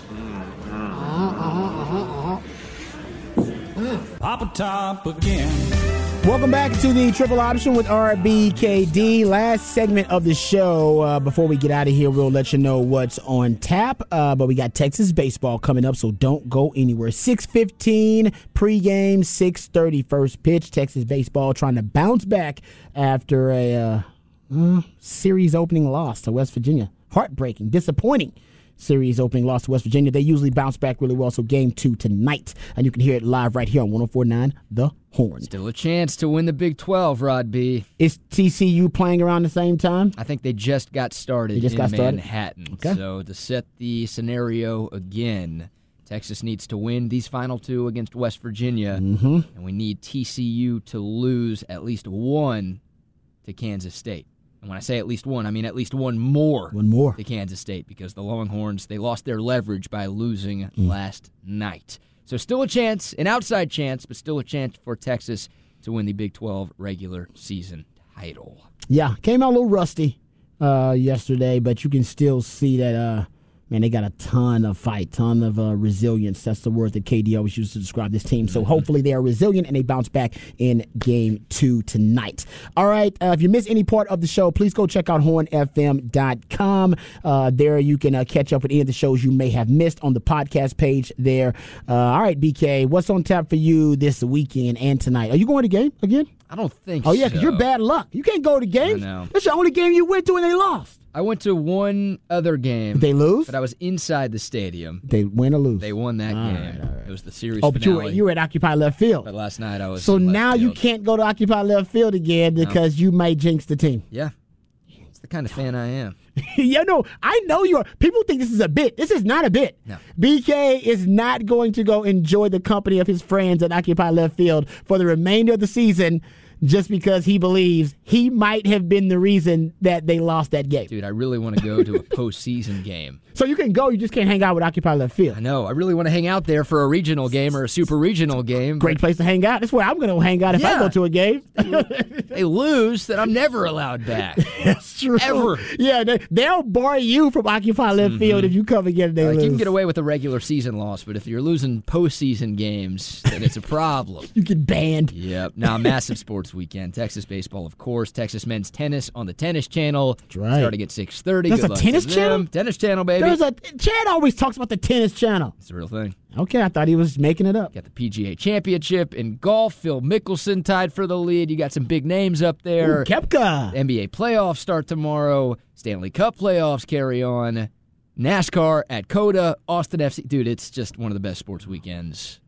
[SPEAKER 11] Papa Top again.
[SPEAKER 2] Welcome back to the Triple Option with R B K D. Last segment of the show. Uh, before we get out of here, we'll let you know what's on tap. Uh, but we got Texas baseball coming up, so don't go anywhere. six fifteen pregame, six thirty first pitch. Texas baseball trying to bounce back after a uh, uh, series opening loss to West Virginia. Heartbreaking, disappointing. Series opening loss to West Virginia. They usually bounce back really well, so game two tonight. And you can hear it live right here on one oh four point nine The Horn.
[SPEAKER 1] Still a chance to win the Big twelve, Rod B.
[SPEAKER 2] Is T C U playing around the same time?
[SPEAKER 1] I think they just got started
[SPEAKER 2] They just
[SPEAKER 1] in
[SPEAKER 2] got started?
[SPEAKER 1] Manhattan.
[SPEAKER 2] Okay.
[SPEAKER 1] So to set the scenario again, Texas needs to win these final two against West Virginia,
[SPEAKER 2] mm-hmm.
[SPEAKER 1] and we need T C U to lose at least one to Kansas State. And when I say at least one, I mean at least one more,
[SPEAKER 2] one more.
[SPEAKER 1] to Kansas State, because the Longhorns, they lost their leverage by losing
[SPEAKER 2] Mm.
[SPEAKER 1] last night. So still a chance, an outside chance, but still a chance for Texas to win the Big twelve regular season title.
[SPEAKER 2] Yeah, came out a little rusty uh, yesterday, but you can still see that, uh, man, they got a ton of fight, ton of uh, resilience. That's the word that K D always used to describe this team. So hopefully they are resilient and they bounce back in game two tonight. All right, uh, if you miss any part of the show, please go check out horn f m dot com. Uh, there you can uh, catch up with any of the shows you may have missed on the podcast page there. Uh, all right, B K, what's on tap for you this weekend and tonight? Are you going to game again?
[SPEAKER 1] I don't think so.
[SPEAKER 2] Oh, yeah, because you're bad luck. You can't go to games.
[SPEAKER 1] I know.
[SPEAKER 2] That's the only game you went to and they lost.
[SPEAKER 1] I went to one other game.
[SPEAKER 2] Did they lose?
[SPEAKER 1] But I was inside the stadium.
[SPEAKER 2] They win or lose?
[SPEAKER 1] They won that
[SPEAKER 2] All
[SPEAKER 1] game.
[SPEAKER 2] right, all right.
[SPEAKER 1] It was the series
[SPEAKER 2] Oh, but you were,
[SPEAKER 1] finale.
[SPEAKER 2] you were at Occupy Left Field.
[SPEAKER 1] But last night I was
[SPEAKER 2] So
[SPEAKER 1] in left
[SPEAKER 2] now you
[SPEAKER 1] field.
[SPEAKER 2] can't go to Occupy Left Field again because you might jinx the team.
[SPEAKER 1] Yeah. It's the kind of fan I am.
[SPEAKER 2] Yeah, no, I know you are. People think this is a bit. This is not a bit.
[SPEAKER 1] No.
[SPEAKER 2] B K is not going to go enjoy the company of his friends at Occupy Left Field for the remainder of the season just because he believes he might have been the reason that they lost that game.
[SPEAKER 1] Dude, I really want to go to a postseason game.
[SPEAKER 2] So you can go, you just can't hang out with Occupy Left Field.
[SPEAKER 1] I know. I really want to hang out there for a regional game or a super regional game.
[SPEAKER 2] Great place to hang out. That's where I'm going to hang out if I
[SPEAKER 1] Yeah.
[SPEAKER 2] go to a game.
[SPEAKER 1] They lose, then I'm never allowed back.
[SPEAKER 2] That's true.
[SPEAKER 1] Ever.
[SPEAKER 2] Yeah, they, they'll bar you from Occupy Left
[SPEAKER 1] Mm-hmm.
[SPEAKER 2] Field if you come again and they
[SPEAKER 1] Like,
[SPEAKER 2] lose.
[SPEAKER 1] you can get away with a regular season loss, but if you're losing postseason games, then it's a problem.
[SPEAKER 2] You get banned.
[SPEAKER 1] Yep. Now, massive sports weekend. Texas baseball, of course. Texas men's tennis on the Tennis Channel. That's
[SPEAKER 2] right.
[SPEAKER 1] Starting at six thirty.
[SPEAKER 2] There's
[SPEAKER 1] Good
[SPEAKER 2] a
[SPEAKER 1] luck
[SPEAKER 2] Tennis
[SPEAKER 1] to them.
[SPEAKER 2] Channel?
[SPEAKER 1] Tennis Channel, baby.
[SPEAKER 2] There's a Chad always talks about the Tennis Channel.
[SPEAKER 1] It's a real thing.
[SPEAKER 2] Okay, I thought he was making it up.
[SPEAKER 1] Got the P G A Championship in golf. Phil Mickelson tied for the lead. You got some big names up there.
[SPEAKER 2] Ooh, Koepka.
[SPEAKER 1] N B A playoffs start tomorrow. Stanley Cup playoffs carry on. NASCAR at COTA. Austin F C. Dude, it's just one of the best sports weekends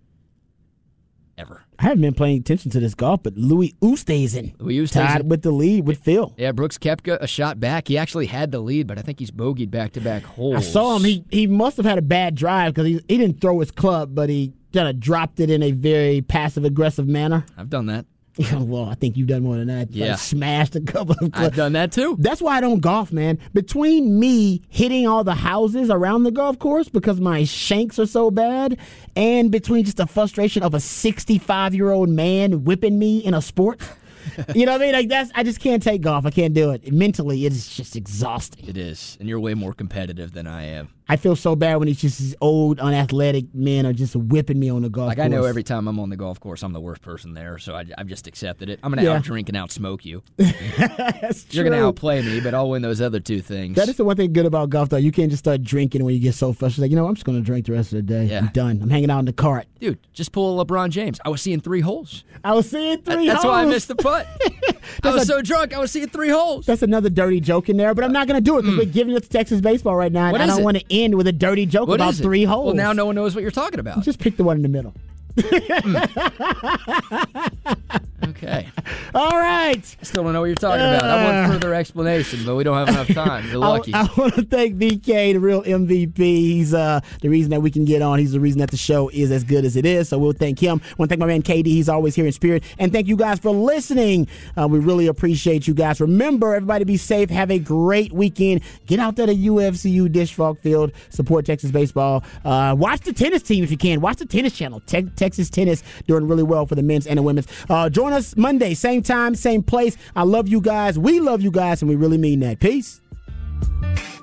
[SPEAKER 1] ever.
[SPEAKER 2] I haven't been paying attention to this golf, but Louis Oosthuizen
[SPEAKER 1] Louis Oosthuizen.
[SPEAKER 2] tied with the lead with Phil.
[SPEAKER 1] Yeah, Brooks Koepka, a shot back. He actually had the lead, but I think he's bogeyed back-to-back holes.
[SPEAKER 2] I saw him. He he must have had a bad drive because he, he didn't throw his club, but he kind of dropped it in a very passive-aggressive manner.
[SPEAKER 1] I've done that.
[SPEAKER 2] Well, I think you've done more than that.
[SPEAKER 1] Yeah.
[SPEAKER 2] Like smashed a couple of clubs.
[SPEAKER 1] I've done that too.
[SPEAKER 2] That's why I don't golf, man. Between me hitting all the houses around the golf course because my shanks are so bad, and between just the frustration of a sixty-five-year-old man whipping me in a sport, you know what I mean? Like that's I just can't take golf. I can't do it. Mentally, it is just exhausting.
[SPEAKER 1] It is, and you're way more competitive than I am.
[SPEAKER 2] I feel so bad when it's just these old, unathletic men are just whipping me on the golf
[SPEAKER 1] like,
[SPEAKER 2] course.
[SPEAKER 1] Like, I know every time I'm on the golf course, I'm the worst person there, so I, I've just accepted it. I'm going to
[SPEAKER 2] Yeah.
[SPEAKER 1] out-drink and out-smoke you.
[SPEAKER 2] That's
[SPEAKER 1] You're going to
[SPEAKER 2] true.
[SPEAKER 1] outplay me, but I'll win those other two things.
[SPEAKER 2] That is the one thing good about golf, though. You can't just start drinking when you get so frustrated. Like, you know, I'm just going to drink the rest of the day.
[SPEAKER 1] Yeah.
[SPEAKER 2] I'm done. I'm hanging out in the cart.
[SPEAKER 1] Dude, just pull a LeBron James. I was seeing three holes.
[SPEAKER 2] I was seeing three
[SPEAKER 1] That's
[SPEAKER 2] holes.
[SPEAKER 1] why I missed the putt. I
[SPEAKER 2] That's
[SPEAKER 1] was
[SPEAKER 2] a-
[SPEAKER 1] so drunk, I was seeing three holes.
[SPEAKER 2] That's another dirty joke in there, but I'm not going to do it because we're giving it to Texas baseball right now, and
[SPEAKER 1] What
[SPEAKER 2] I
[SPEAKER 1] is
[SPEAKER 2] don't
[SPEAKER 1] it?
[SPEAKER 2] want to end with a dirty joke
[SPEAKER 1] What
[SPEAKER 2] about
[SPEAKER 1] is it?
[SPEAKER 2] three holes.
[SPEAKER 1] Well, now no one knows what you're talking about.
[SPEAKER 2] Just pick the one in the middle.
[SPEAKER 1] Okay.
[SPEAKER 2] All right.
[SPEAKER 1] I still don't know what you're talking about. I want further explanation, but we don't have enough time. You're lucky.
[SPEAKER 2] I, I want to thank V K, the real M V P. He's uh, the reason that we can get on. He's the reason that the show is as good as it is. So we'll thank him. I want to thank my man K D. He's always here in spirit. And thank you guys for listening. Uh, we really appreciate you guys. Remember, everybody be safe. Have a great weekend. Get out there to U F C U Dish Falk Field. Support Texas baseball. Uh, watch the tennis team if you can. Watch the tennis channel. Te- Texas tennis doing really well for the men's and the women's. Uh, join us Monday, same time, same place. I love you guys. We love you guys, and we really mean that. Peace.